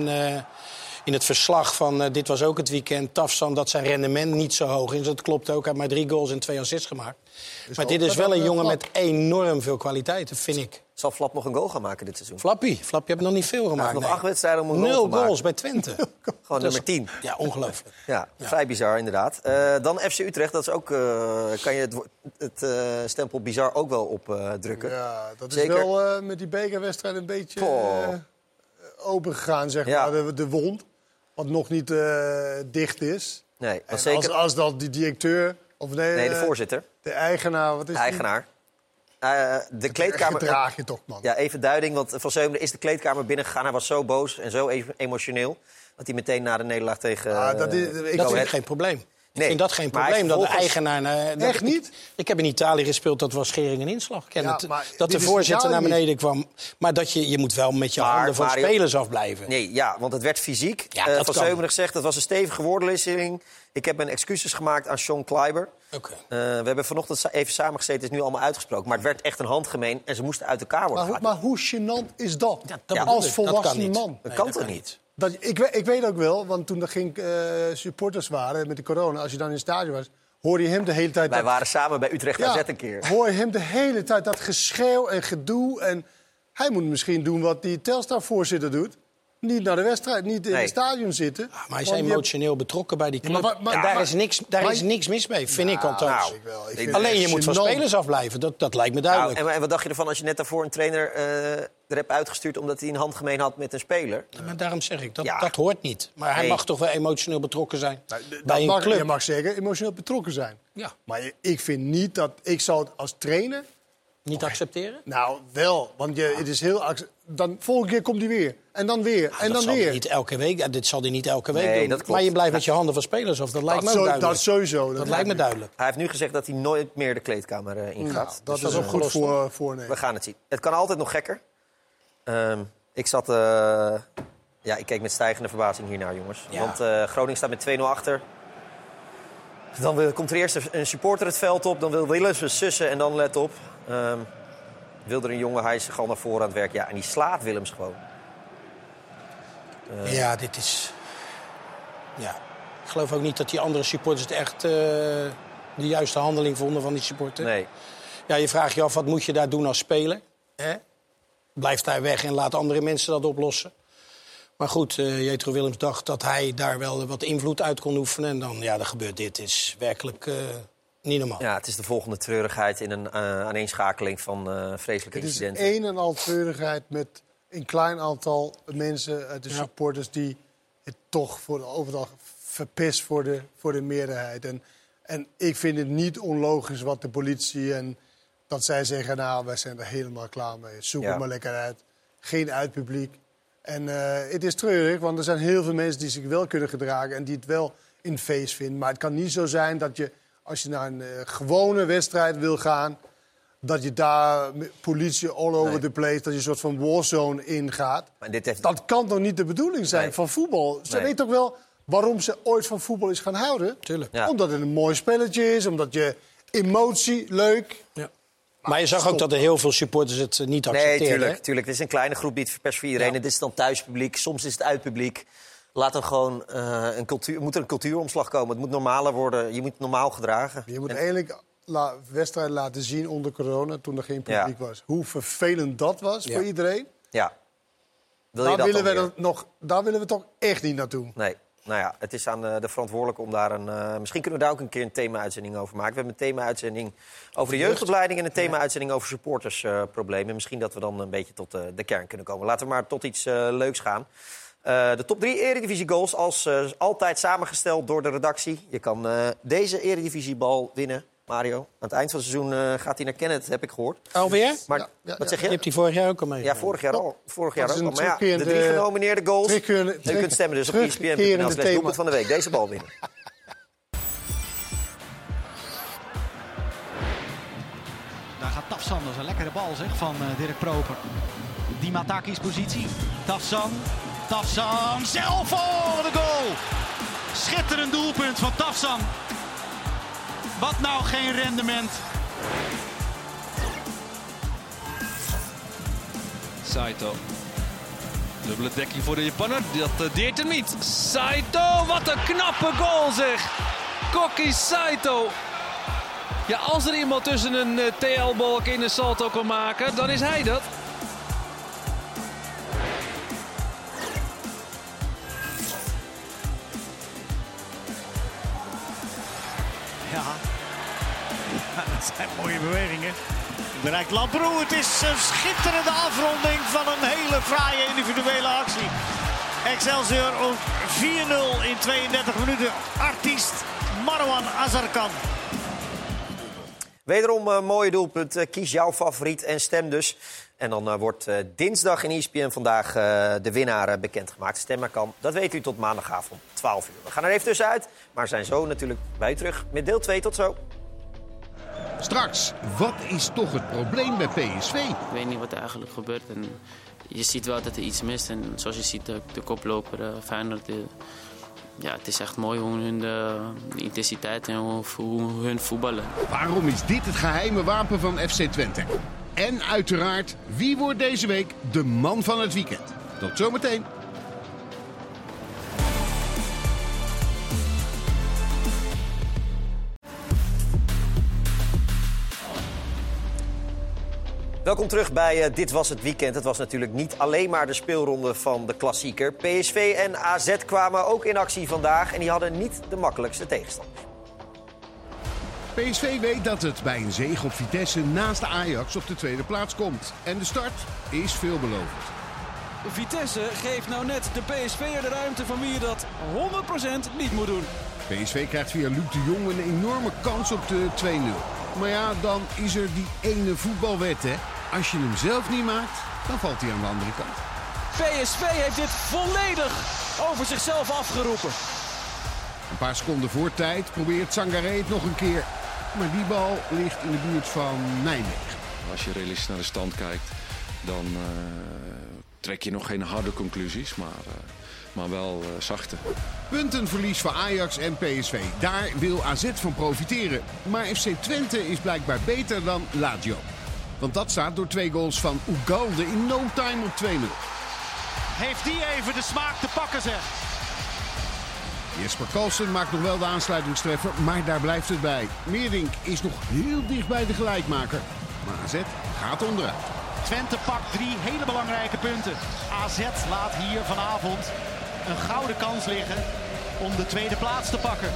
in het verslag van... dit was ook het weekend, Tafsan, dat zijn rendement niet zo hoog is. Dat klopt ook, hij heeft maar 3 goals en 2 assists gemaakt. Dus maar dit is wel een jongen met enorm veel kwaliteiten, vind ik. Zal Flap nog een goal gaan maken dit seizoen? Flappy heeft nog niet veel gemaakt. Nog 8 wedstrijden om een goal te maken. 0 goals bij Twente. Gewoon nummer 10. Ja, ongelooflijk. Ja, vrij bizar inderdaad. Dan FC Utrecht, dat is ook, kan je het stempel bizar ook wel opdrukken. Ja, dat Zeker. is wel met die bekerwedstrijd een beetje open gegaan, zeg maar, de wond. Wat nog niet dicht is. Nee, en zeker... als dat die directeur... Of nee, de voorzitter. De eigenaar, wat is de eigenaar. De kleedkamer... Gedraag je toch, man. Ja, even duiding, want Van Zeumeren is de kleedkamer binnengegaan. Hij was zo boos en zo emotioneel... dat hij meteen na de nederlaag tegen... dat vind ik geen probleem. Ik vind dat geen probleem, dat de eigenaar... Echt niet? Ik heb in Italië gespeeld, dat was schering en inslag. Dat de voorzitter naar beneden kwam. Maar dat je moet wel met je handen van spelers afblijven. Nee, ja, want het werd fysiek. Van Zeumeren gezegd, dat was een stevige woordenwisseling. Ik heb mijn excuses gemaakt aan Sean Kleiber. Okay. We hebben vanochtend even samengezeten, het is nu allemaal uitgesproken. Maar het werd echt een handgemeen en ze moesten uit elkaar worden gehaald. Maar hoe gênant is dat? Als volwassen man. Dat kan toch niet? Ik weet ook wel, want toen er supporters waren met de corona... als je dan in het stadion was, hoorde je hem de hele tijd... Wij waren samen bij Utrecht AZ een keer. Hoor je hem de hele tijd dat geschreeuw en gedoe. En hij moet misschien doen wat die Telstar-voorzitter doet. niet naar de wedstrijd, niet in het stadion zitten. Maar hij is emotioneel betrokken bij die club. En daar is niks mis mee, vind ik althans. Alleen je moet van spelers afblijven, dat lijkt me duidelijk. En wat dacht je ervan als je net daarvoor een trainer er hebt uitgestuurd omdat hij een handgemeen had met een speler? Maar daarom zeg ik, dat hoort niet. Maar hij mag toch wel emotioneel betrokken zijn bij een club. Je mag zeker emotioneel betrokken zijn. Ja. Maar ik vind niet dat... Ik zou het als trainer... Niet accepteren? Nou, wel. Want het is heel... Dan volgende keer komt hij weer. En dan weer. En dan weer. Niet elke week. Dit zal hij niet elke week doen. Maar je blijft met je handen van spelers af. Dat lijkt me ook duidelijk. Dat sowieso. Dat lijkt me duidelijk. Hij heeft nu gezegd dat hij nooit meer de kleedkamer ingaat. Dat is ook goed voornemen. We gaan het zien. Het kan altijd nog gekker. Ik keek met stijgende verbazing hiernaar, jongens. Ja. Want Groningen staat met 2-0 achter. Dan komt er eerst een supporter het veld op. Dan wil Willems sussen en dan let op. Wil er een jongen, hij is zich al naar voren aan het werk. Ja, en die slaat Willems gewoon. Dit is... Ja. Ik geloof ook niet dat die andere supporters het echt de juiste handeling vonden van die supporter. Nee. Ja, je vraagt je af, wat moet je daar doen als speler? Blijf daar weg en laat andere mensen dat oplossen. Maar goed, Jetro Willems dacht dat hij daar wel wat invloed uit kon oefenen. En dan gebeurt dit. Het is werkelijk niet normaal. Ja, het is de volgende treurigheid in een aaneenschakeling van vreselijke incidenten. Het is een en al treurigheid met een klein aantal mensen uit de supporters... die het toch overal verpest voor de meerderheid. En ik vind het niet onlogisch wat de politie... en dat zij zeggen, nou, wij zijn er helemaal klaar mee. Zoek het maar lekker uit. Geen uitpubliek. En het is treurig, want er zijn heel veel mensen die zich wel kunnen gedragen... en die het wel een feest vinden. Maar het kan niet zo zijn dat je, als je naar een gewone wedstrijd wil gaan... dat je daar politie all over the place, dat je een soort van warzone ingaat. Dat kan toch niet de bedoeling zijn van voetbal? Ze weten ook wel waarom ze ooit van voetbal is gaan houden. Tuurlijk. Ja. Omdat het een mooi spelletje is, omdat je emotie, leuk... Ja. Maar je zag ook dat er heel veel supporters het niet accepteren. Nee, tuurlijk. Het is een kleine groep die het verpest voor iedereen. Het is dan thuispubliek, soms is het uitpubliek. Laat er gewoon moet er een cultuuromslag komen. Het moet normaler worden. Je moet normaal gedragen. Je moet eigenlijk wedstrijden laten zien onder corona, toen er geen publiek was. Hoe vervelend dat was voor iedereen. Ja. Daar willen we toch echt niet naartoe. Nee. Nou ja, het is aan de verantwoordelijke om daar misschien kunnen we daar ook een keer een thema-uitzending over maken. We hebben een thema-uitzending over de jeugdopleiding... en een thema-uitzending over supportersproblemen. Misschien dat we dan een beetje tot de kern kunnen komen. Laten we maar tot iets leuks gaan. De top 3 Eredivisie-goals als altijd samengesteld door de redactie. Je kan deze Eredivisie-bal winnen, Mario. Aan het eind van het seizoen gaat hij naar Kenneth, heb ik gehoord. Alweer? Maar wat zeg je? Je hebt die vorig jaar ook al mee. Ja, vorig jaar ook al. Maar ja, de 3 genomineerde goals. U kunt stemmen dus op ESPN.nl/doelpunt van de week. Deze bal winnen. Daar gaat Tafsan, dat is een lekkere bal zeg, van Dirk Proper. Die Matakis positie. Tafsan zelf voor de goal. Schitterend doelpunt van Tafsan. Wat nou geen rendement. Saito. Dubbele dekking voor de Japaner. Dat deert hem niet. Saito, wat een knappe goal zeg. Koki Saito. Ja, als er iemand tussen een TL-balk in een salto kan maken, dan is hij dat. Ja, dat zijn mooie bewegingen. Bereikt Lamproe. Het is een schitterende afronding van een hele fraaie individuele actie. Excelsior ook 4-0 in 32 minuten. Artiest Marwan Azarkan. Wederom een mooie doelpunt. Kies jouw favoriet en stem dus. En dan wordt dinsdag in ESPN vandaag de winnaar bekendgemaakt. Stemmen kan, dat weet u tot maandagavond 12 uur. We gaan er even tussenuit, maar zijn zo natuurlijk bij u terug met deel 2. Tot zo. Straks, wat is toch het probleem bij PSV? Ik weet niet wat er eigenlijk gebeurt. En je ziet wel dat er iets mist. En zoals je ziet, de koploper Feyenoord... Ja, het is echt mooi hoe hun de intensiteit en hoe hun voetballen. Waarom is dit het geheime wapen van FC Twente? En uiteraard, wie wordt deze week de man van het weekend? Tot zometeen. Welkom terug bij Dit Was Het Weekend. Het was natuurlijk niet alleen maar de speelronde van de klassieker. PSV en AZ kwamen ook in actie vandaag en die hadden niet de makkelijkste tegenstander. PSV weet dat het bij een zege op Vitesse naast de Ajax op de tweede plaats komt. En de start is veelbelovend. Vitesse geeft nou net de PSV'er de ruimte van wie je dat 100% niet moet doen. PSV krijgt via Luc de Jong een enorme kans op de 2-0. Maar ja, dan is er die ene voetbalwet, hè. Als je hem zelf niet maakt, dan valt hij aan de andere kant. PSV heeft dit volledig over zichzelf afgeroepen. Een paar seconden voor tijd probeert Sangaré het nog een keer. Maar die bal ligt in de buurt van Nijmegen. Als je realistisch naar de stand kijkt, dan trek je nog geen harde conclusies, maar wel zachte. Puntenverlies voor Ajax en PSV. Daar wil AZ van profiteren. Maar FC Twente is blijkbaar beter dan Lazio. Want dat staat door 2 goals van Ugalde in no time op 2-0. Heeft die even de smaak te pakken, zeg. Jesper Karlsson maakt nog wel de aansluitingstreffer, maar daar blijft het bij. Meerdink is nog heel dicht bij de gelijkmaker. Maar AZ gaat onderuit. Twente pakt 3 hele belangrijke punten. AZ laat hier vanavond een gouden kans liggen om de tweede plaats te pakken.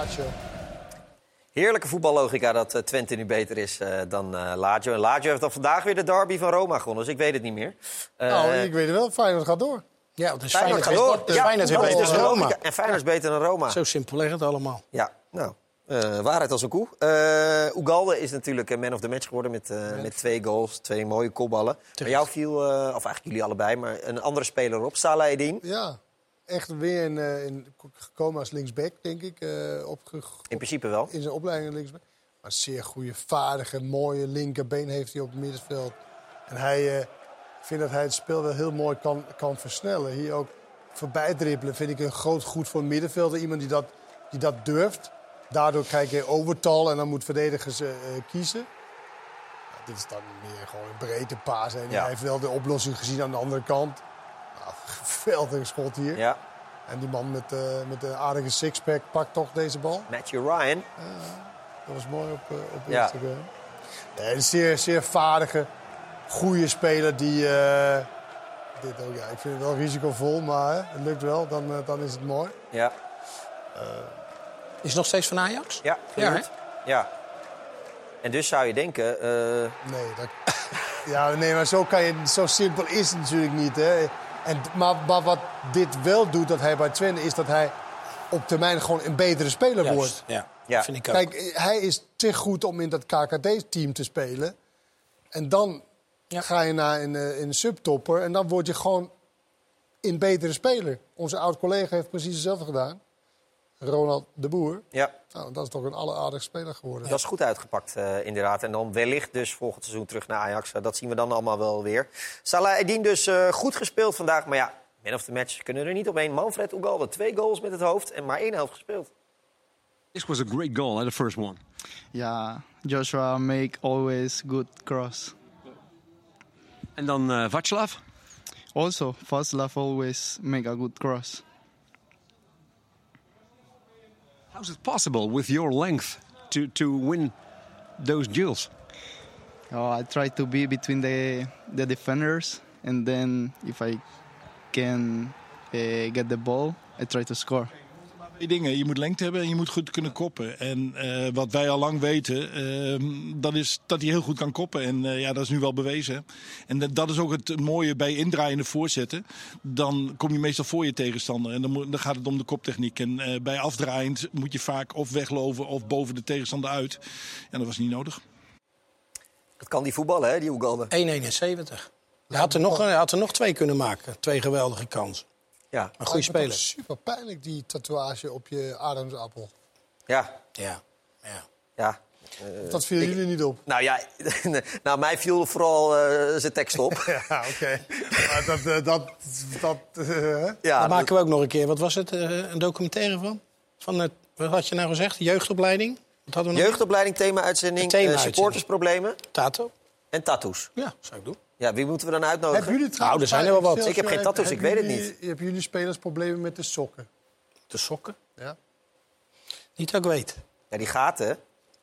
Heerlijke voetballogica dat Twente nu beter is dan Lazio. En Lazio heeft dan vandaag weer de derby van Roma gewonnen, dus ik weet het niet meer. Ik weet het wel. Feyenoord gaat door. Ja, dus Feyenoord gaat door. Feyenoord is beter dan Roma. En Feyenoord is beter dan Roma. Zo simpel ligt het allemaal. Ja, nou, waarheid als een koe. Ugalde is natuurlijk man of the match geworden met 2 goals, 2 mooie kopballen. Maar jou viel, of eigenlijk jullie allebei, maar een andere speler op, Salah Eddin. Ja, echt weer gekomen als linksback, denk ik. In principe wel. In zijn opleiding linksback. Maar zeer goede, vaardige, mooie linkerbeen heeft hij op het middenveld. En ik vind dat hij het spel wel heel mooi kan versnellen. Hier ook voorbij dribbelen vind ik een groot goed voor een middenvelder. Iemand die dat durft. Daardoor krijg je overtal en dan moet verdedigers kiezen. Dit is dan meer gewoon een breedte paas. En hij heeft wel de oplossing gezien aan de andere kant. Geweldig schot hier. Ja. En die man met de aardige sixpack pakt toch deze bal. Matthew Ryan. Dat was mooi op Instagram. Nee, een zeer, zeer vaardige, goede speler die... dit ook, ik vind het wel risicovol, maar het lukt wel. Dan is het mooi. Ja. Is het nog steeds van Ajax? Ja, ja. En dus zou je denken... Nee, maar zo simpel is het natuurlijk niet. Hè. Maar wat dit wel doet, dat hij bij Twente, is dat hij op termijn gewoon een betere speler wordt. Ja, vind ik ook. Kijk, hij is te goed om in dat KKD-team te spelen. En dan ga je naar een subtopper en dan word je gewoon een betere speler. Onze oud-collega heeft precies hetzelfde gedaan. Ronald de Boer. Ja. Nou, dat is toch een alleraardigste speler geworden. Dat is goed uitgepakt, inderdaad. En dan wellicht dus volgend seizoen terug naar Ajax. Dat zien we dan allemaal wel weer. Salah Eddin dus goed gespeeld vandaag. Maar ja, man of the match kunnen er niet omheen. Manfred Ugalde, 2 goals met het hoofd en maar 1 helft gespeeld. This was a great goal, the first one. Yeah, Joshua make always good cross. En dan Václav? Also, Václav always make a good cross. How is it possible with your length to win those duels? Oh, I try to be between the defenders, and then if I can get the ball, I try to score. Dingen. Je moet lengte hebben en je moet goed kunnen koppen. En wat wij al lang weten, dat is dat hij heel goed kan koppen. En dat is nu wel bewezen. En dat is ook het mooie bij indraaiende voorzetten. Dan kom je meestal voor je tegenstander. En dan gaat het om de koptechniek. En bij afdraaiend moet je vaak of weglopen of boven de tegenstander uit. En dat was niet nodig. Dat kan die voetballen, hè, die Ugalde. 1,71. Hij had er nog 2 kunnen maken. 2 geweldige kansen. Ja, een goede speler. Super pijnlijk, die tatoeage op je ademsappel. Ja. Dat viel jullie niet op? Nou ja, mij viel vooral zijn tekst op. Ja, oké. Maar dat maken we ook nog een keer. Wat was het? Een documentaire van wat had je nou gezegd? Jeugdopleiding? Wat hadden we nog? Jeugdopleiding, thema-uitzending, supportersproblemen. Tato. En tattoos. Ja, zou ik doen. Ja, wie moeten we dan uitnodigen? Hebben jullie trouwens, er zijn er wel wat. Ik heb geen tattoos, ik weet het niet. Hebben jullie spelers problemen met de sokken? De sokken? Ja. Niet dat ik weet. Ja, die gaten.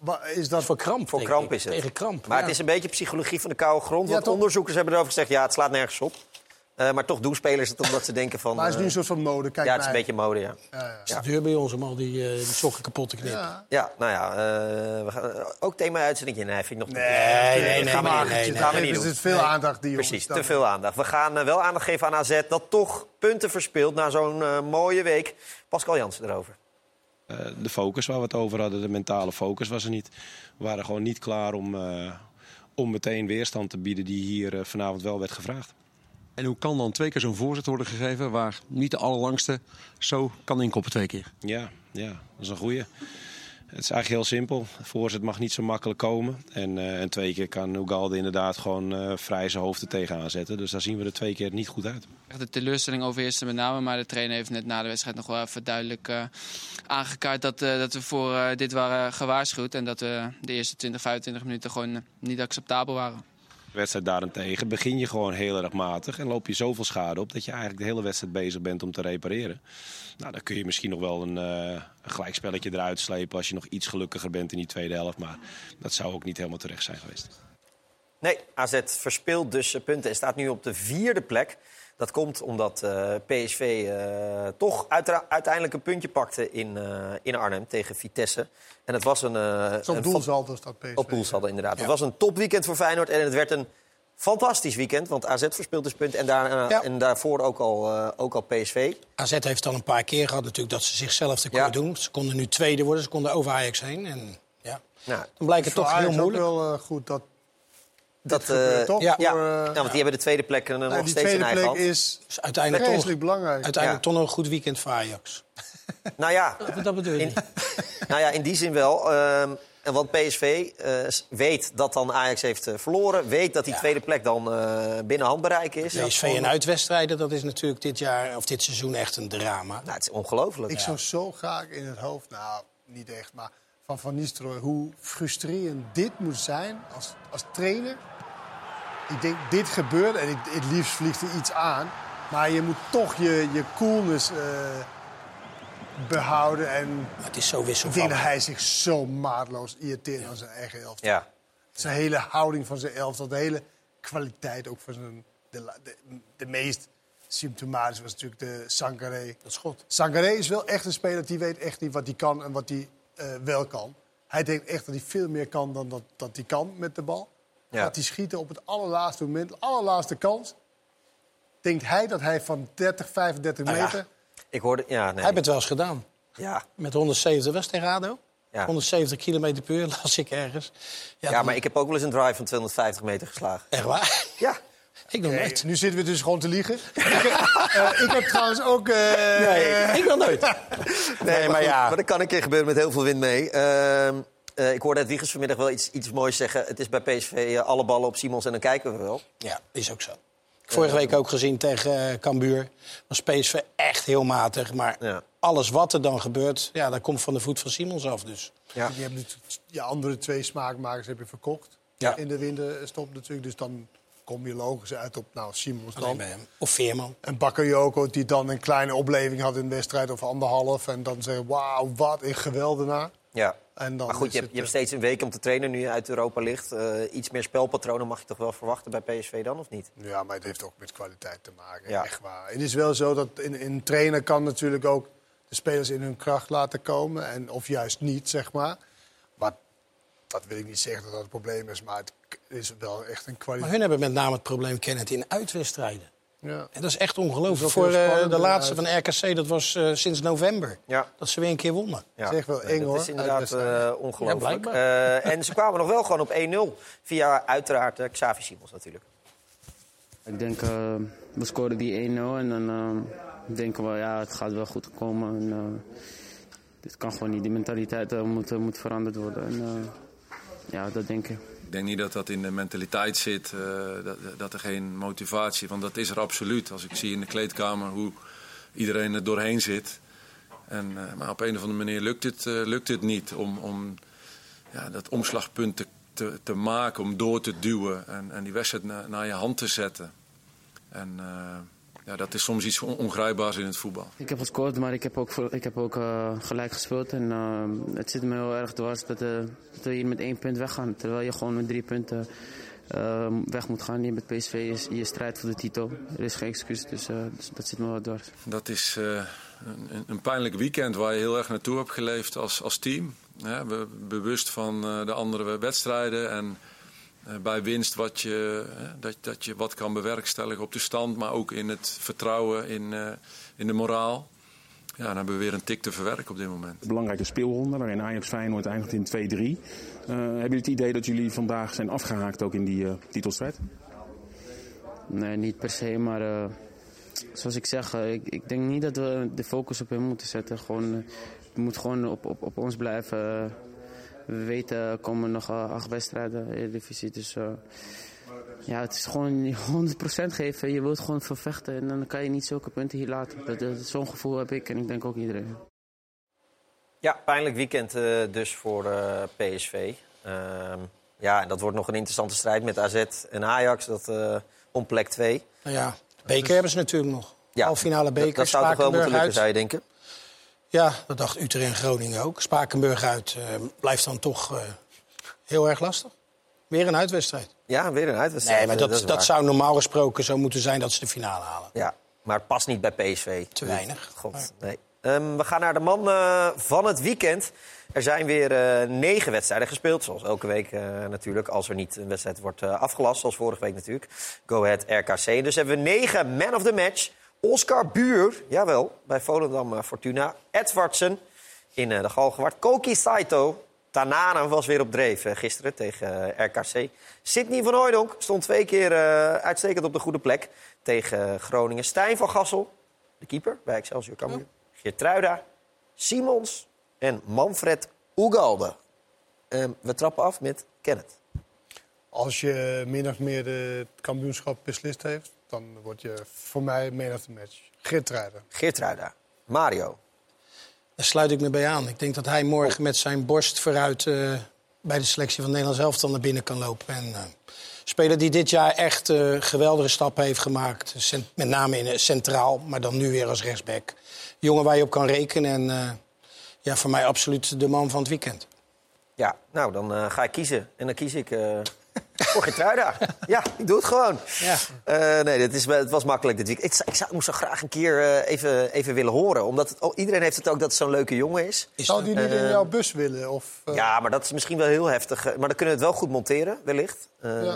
Is dat voor kramp? Voor kramp is het. Tegen kramp. Maar het is een beetje psychologie van de koude grond. Want onderzoekers hebben erover gezegd, het slaat nergens op. Maar toch doen spelers het omdat ze denken van... Maar het is nu een soort van mode. Kijk, het is een beetje mode, ja. Het is duur bij ons om al die sokken kapot te knippen. Ja, we gaan ook thema-uitzending. Nee, vind ik nog niet. Nee. Gaan we niet doen. Er is veel aandacht die Precies, te veel aandacht. We gaan wel aandacht geven aan AZ dat toch punten verspeelt na zo'n mooie week. Pascal Jansen erover. De focus waar we het over hadden, de mentale focus was er niet. We waren gewoon niet klaar om meteen weerstand te bieden die hier vanavond wel werd gevraagd. En hoe kan dan 2 keer zo'n voorzet worden gegeven waar niet de allerlangste zo kan inkoppen 2 keer? Ja, dat is een goeie. Het is eigenlijk heel simpel. De voorzet mag niet zo makkelijk komen. En 2 keer kan Ugalde inderdaad gewoon vrij zijn hoofd er tegenaan zetten. Dus daar zien we er 2 keer niet goed uit. Echt de teleurstelling overheerste met name. Maar de trainer heeft net na de wedstrijd nog wel even duidelijk aangekaart dat we voor dit waren gewaarschuwd. En dat we de eerste 20, 25 minuten gewoon niet acceptabel waren. De wedstrijd daarentegen begin je gewoon heel erg matig en loop je zoveel schade op dat je eigenlijk de hele wedstrijd bezig bent om te repareren. Nou, dan kun je misschien nog wel een gelijkspelletje eruit slepen als je nog iets gelukkiger bent in die tweede helft. Maar dat zou ook niet helemaal terecht zijn geweest. Nee, AZ verspeelt dus punten en staat nu op de 4e plek. Dat komt omdat PSV toch uiteindelijk een puntje pakte in Arnhem tegen Vitesse. En het was op doelsaldo staat PSV. Op doelsaldo, inderdaad. Ja. Het was een topweekend voor Feyenoord en het werd een fantastisch weekend. Want AZ verspeelt dus punten en daarvoor ook al PSV. AZ heeft al een paar keer gehad natuurlijk dat ze zichzelf tekort doen. Ze konden nu tweede worden, ze konden over Ajax heen. En dan blijkt het toch heel moeilijk. Het is wel goed dat... Want die hebben de tweede plek nog steeds in eigen hand. De tweede plek is uiteindelijk belangrijk. Uiteindelijk toch nog een goed weekend voor Ajax. Nou ja, dat bedoel je. In die zin wel. Want PSV weet dat dan Ajax heeft verloren. Weet dat die tweede plek dan binnen handbereik is. PSV en uitwedstrijden, dat is natuurlijk dit seizoen echt een drama. Nou, het is ongelooflijk. Ik zou zo graag in het hoofd, niet echt, maar van Nistelrooy, hoe frustrerend dit moet zijn als trainer. Ik denk, dit gebeurt en het liefst vliegt er iets aan. Maar je moet toch je coolness behouden. En het is zo wisselvallig. Ik denk dat hij zich zo maatloos irriteert aan zijn eigen elftal. Ja. Zijn hele houding van zijn elftal, de hele kwaliteit ook van zijn... De meest symptomatisch was natuurlijk de Sangaré. Dat schot. Sangaré is wel echt een speler die weet echt niet wat hij kan en wat hij wel kan. Hij denkt echt dat hij veel meer kan dan dat hij kan met de bal. Ja. Dat hij schieten op het allerlaatste moment, de allerlaatste kans. Denkt hij dat hij van 30, 35 meter... Ik hoorde... Hij heeft het wel eens gedaan. Ja. Met 170 was tegen ADO. Ja. 170 km per uur las ik ergens. Maar ik heb ook wel eens een drive van 250 meter geslagen. Echt waar? Ja. Ik nog nooit. Nu zitten we dus gewoon te liegen. Ik heb trouwens ook... Nee, ik nog nooit. Nee, maar dat kan een keer gebeuren met heel veel wind mee. Ik hoorde Ed Wiegers vanmiddag wel iets moois zeggen. Het is bij PSV alle ballen op Simons en dan kijken we wel. Ja, is ook zo. Vorige week ook gezien tegen Cambuur. Was PSV echt heel matig. Maar alles wat er dan gebeurt, dat komt van de voet van Simons af. Dus. Ja. Die hebben je andere 2 smaakmakers heb je verkocht. In de winterstop natuurlijk. Dus dan kom je logisch uit op Simons dan. Of Veerman. En Bakayoko die dan een kleine opleving had in de wedstrijd of 1,5. En dan zeggen wauw, wat een geweldenaar. Ja. En dan maar goed, je hebt steeds een week om te trainen nu je uit Europa ligt. Iets meer spelpatronen mag je toch wel verwachten bij PSV dan, of niet? Ja, maar het heeft ook met kwaliteit te maken. Ja. Echt waar. Het is wel zo dat een trainer kan natuurlijk ook de spelers in hun kracht laten komen. Of juist niet, zeg maar. Maar dat wil ik niet zeggen dat dat het probleem is. Maar het is wel echt een kwaliteit. Maar hun hebben met name het probleem, Kenneth, in uitwedstrijden. Ja. En dat is echt ongelooflijk. Voor de laatste van RKC, dat was sinds november. Ja. Dat ze weer een keer wonnen. Ja. Dat is echt wel eng, hoor. Dat is inderdaad ongelooflijk. En ze kwamen nog wel gewoon op 1-0. Via uiteraard Xavi Simons natuurlijk. Ik denk, we scoren die 1-0 en dan denken we, het gaat wel goed komen. En, dit kan gewoon niet. Die mentaliteit moet veranderd worden. En, dat denk ik. Ik denk niet dat dat in de mentaliteit zit, dat er geen motivatie... want dat is er absoluut. Als ik zie in de kleedkamer hoe iedereen er doorheen zit. Maar op een of andere manier lukt het niet om dat omslagpunt te maken... om door te duwen en die wedstrijd naar je hand te zetten. En Ja, dat is soms iets ongrijpbaars in het voetbal. Ik heb gescoord, maar ik heb ook gelijk gespeeld. En het zit me heel erg dwars dat we hier met 1 punt weggaan. Terwijl je gewoon met 3 punten weg moet gaan. Hier met PSV je strijdt voor de titel. Er is geen excuus, dus dat zit me wel dwars. Dat is een pijnlijk weekend waar je heel erg naartoe hebt geleefd als team. Ja, we bewust van de andere wedstrijden en bij winst dat je wat kan bewerkstelligen op de stand, maar ook in het vertrouwen in de moraal. Ja, dan hebben we weer een tik te verwerken op dit moment. Een belangrijke speelronde waarin Ajax Feyenoord eindigt in 2-3. Hebben jullie het idee dat jullie vandaag zijn afgehaakt ook in die titelstrijd? Nee, niet per se, maar zoals ik zeg, ik denk niet dat we de focus op hem moeten zetten. We moeten gewoon op ons blijven. We weten, er komen nog 8 wedstrijden in de divisie. Dus ja, het is gewoon 100% geven. Je wilt gewoon vervechten en dan kan je niet zulke punten hier laten. Zo'n gevoel heb ik en ik denk ook iedereen. Ja, pijnlijk weekend dus voor PSV. Ja, en dat wordt nog een interessante strijd met AZ en Ajax om plek 2. Nou ja, beker hebben ze natuurlijk nog. Ja, halffinale beker, dat zou toch wel moeten lukken, zou je denken? Ja, dat dacht Utrecht en Groningen ook. Spakenburg uit blijft dan toch heel erg lastig. Weer een uitwedstrijd. Ja, weer een uitwedstrijd. Nee, maar dat zou normaal gesproken zo moeten zijn dat ze de finale halen. Ja, maar het past niet bij PSV. Te weinig. God, nee. We gaan naar de man van het weekend. Er zijn weer 9 wedstrijden gespeeld, zoals elke week natuurlijk. Als er niet een wedstrijd wordt afgelast, zoals vorige week natuurlijk. Go Ahead RKC. Dus hebben we 9 man of the match. Oscar Buur, jawel, bij Volendam Fortuna. Edwardsen in de Galgenwaard. Koki Saito. Tanane was weer op dreef gisteren tegen RKC. Sidney van Hooijdonk stond 2 keer uitstekend op de goede plek tegen Groningen. Stijn van Gassel, de keeper bij Excelsior Cambuur. Geertruida, Simons en Manfred Ugalde. We trappen af met Kenneth. Als je min of meer het kampioenschap beslist heeft, dan word je voor mij man of the match. Geertruida. Mario. Daar sluit ik me bij aan. Ik denk dat hij morgen met zijn borst vooruit bij de selectie van Nederland elftal naar binnen kan lopen. En speler die dit jaar echt geweldige stappen heeft gemaakt. Met name in centraal, maar dan nu weer als rechtsback. Jongen waar je op kan rekenen. En ja, voor mij absoluut de man van het weekend. Ja, nou dan ga ik kiezen. En dan kies ik voor Geertruida. Ja, ik doe het gewoon. Ja. Nee, het was makkelijk dit weekend. Ik moest zo graag een keer even willen horen. Omdat iedereen heeft het ook dat het zo'n leuke jongen is. Zou die niet in jouw bus willen? Of, Ja, maar dat is misschien wel heel heftig. Maar dan kunnen we het wel goed monteren, wellicht.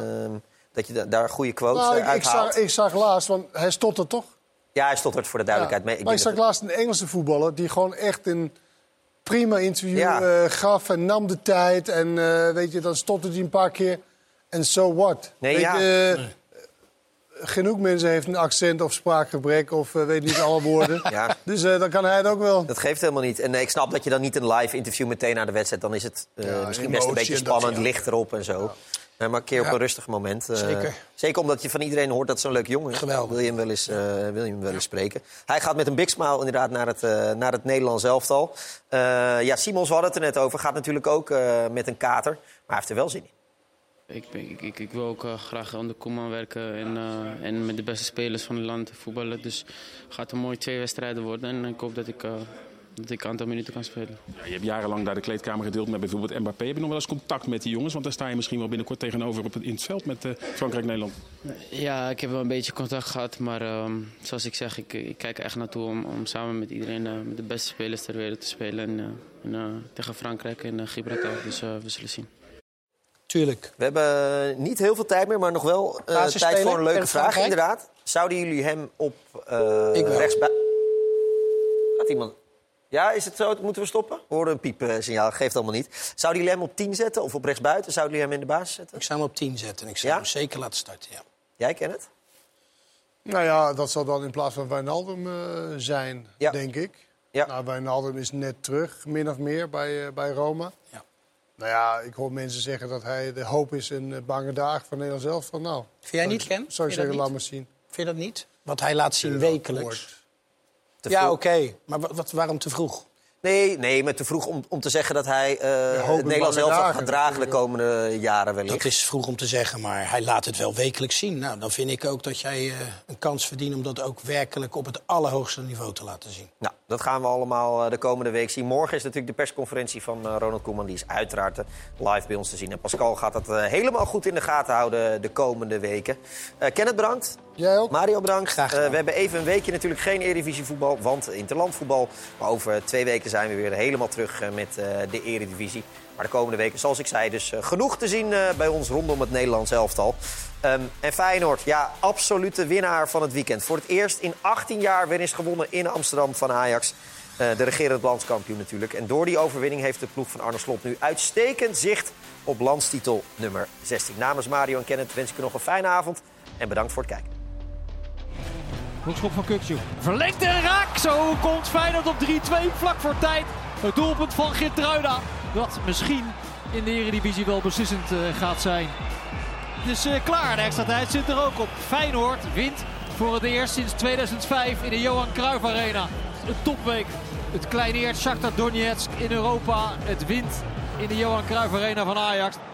Dat je daar goede quotes uithaalt. Ik zag laatst, want hij stottert toch? Ja, hij stottert voor de duidelijkheid. Ja. Maar ik zag laatst een Engelse voetballer die gewoon echt een prima interview gaf en nam de tijd. En weet je, dan stotterde hij een paar keer. En so what? Genoeg mensen heeft een accent of spraakgebrek of weet niet alle woorden. Ja. Dus dan kan hij het ook wel. Dat geeft helemaal niet. En ik snap dat je dan niet een live interview meteen na de wedstrijd... dan is het misschien best een beetje spannend, licht erop en zo. Maar een keer op een rustig moment. Zeker omdat je van iedereen hoort dat het zo'n leuk jongen is. Geweldig. Wil je hem wel eens spreken. Hij gaat met een big smile inderdaad naar het Nederlands elftal. Simons, we hadden het er net over, gaat natuurlijk ook met een kater. Maar hij heeft er wel zin in. Ik wil ook graag onder Koeman werken en met de beste spelers van het land voetballen. Dus het gaat een mooie 2 wedstrijden worden. En ik hoop dat ik een aantal minuten kan spelen. Ja, je hebt jarenlang daar de kleedkamer gedeeld met bijvoorbeeld Mbappé. Heb je nog wel eens contact met die jongens? Want daar sta je misschien wel binnenkort tegenover in het veld met Frankrijk-Nederland. Ja, ik heb wel een beetje contact gehad. Maar zoals ik zeg, ik kijk er echt naartoe om samen met iedereen met de beste spelers ter wereld te spelen. En tegen Frankrijk en Gibraltar. Dus we zullen zien. Tuurlijk. We hebben niet heel veel tijd meer, maar nog wel tijd voor een leuke vraag. Inderdaad. Zouden jullie hem op rechtsbuiten... Gaat iemand... Ja, is het zo? Moeten we stoppen? We horen een piepsignaal, geeft allemaal niet. Zouden jullie hem op 10 zetten of op rechtsbuiten? Zouden jullie hem in de basis zetten? Ik zou hem op 10 zetten en ik zou hem zeker laten starten, ja. Jij kent het? Nou ja, dat zal dan in plaats van Wijnaldum zijn, denk ik. Ja. Nou, Wijnaldum is net terug, min of meer, bij Roma. Ja. Nou ja, ik hoor mensen zeggen dat hij de hoop is in bange dagen van Nederland zelf. Van, nou, vind jij niet, Ken? Zou ik zeggen, laat maar zien. Vind je dat niet? Wat hij laat zien wekelijks. Ja, oké. Maar waarom te vroeg? Nee, maar te vroeg om te zeggen dat hij het Nederlands elftal gaat dragen de komende jaren wellicht. Dat is vroeg om te zeggen, maar hij laat het wel wekelijks zien. Nou, dan vind ik ook dat jij een kans verdient om dat ook werkelijk op het allerhoogste niveau te laten zien. Nou, dat gaan we allemaal de komende week zien. Morgen is natuurlijk de persconferentie van Ronald Koeman. Die is uiteraard live bij ons te zien. En Pascal gaat dat helemaal goed in de gaten houden de komende weken. Kenneth, bedankt. Jij ook. Mario, bedankt. Graag gedaan. We hebben even een weekje natuurlijk geen Eredivisie voetbal, want interlandvoetbal. Maar over 2 weken zijn we weer helemaal terug met de Eredivisie. Maar de komende weken, zoals ik zei, dus genoeg te zien bij ons rondom het Nederlands elftal. En Feyenoord, ja, absolute winnaar van het weekend. Voor het eerst in 18 jaar weer eens gewonnen in Amsterdam van Ajax. De regerend landskampioen natuurlijk. En door die overwinning heeft de ploeg van Arne Slot nu uitstekend zicht op landstitel nummer 16. Namens Mario en Kenneth wens ik u nog een fijne avond en bedankt voor het kijken. Hoekschop van Kukçu. Verlengd en raak. Zo komt Feyenoord op 3-2 vlak voor tijd. Het doelpunt van Geertruida. Dat misschien in de Eredivisie wel beslissend gaat zijn. Dus klaar, de extra tijd zit er ook op. Feyenoord wint voor het eerst sinds 2005 in de Johan Cruijff Arena. Een topweek. Het kleineert Shakhtar Donetsk in Europa. Het wint in de Johan Cruijff Arena van Ajax.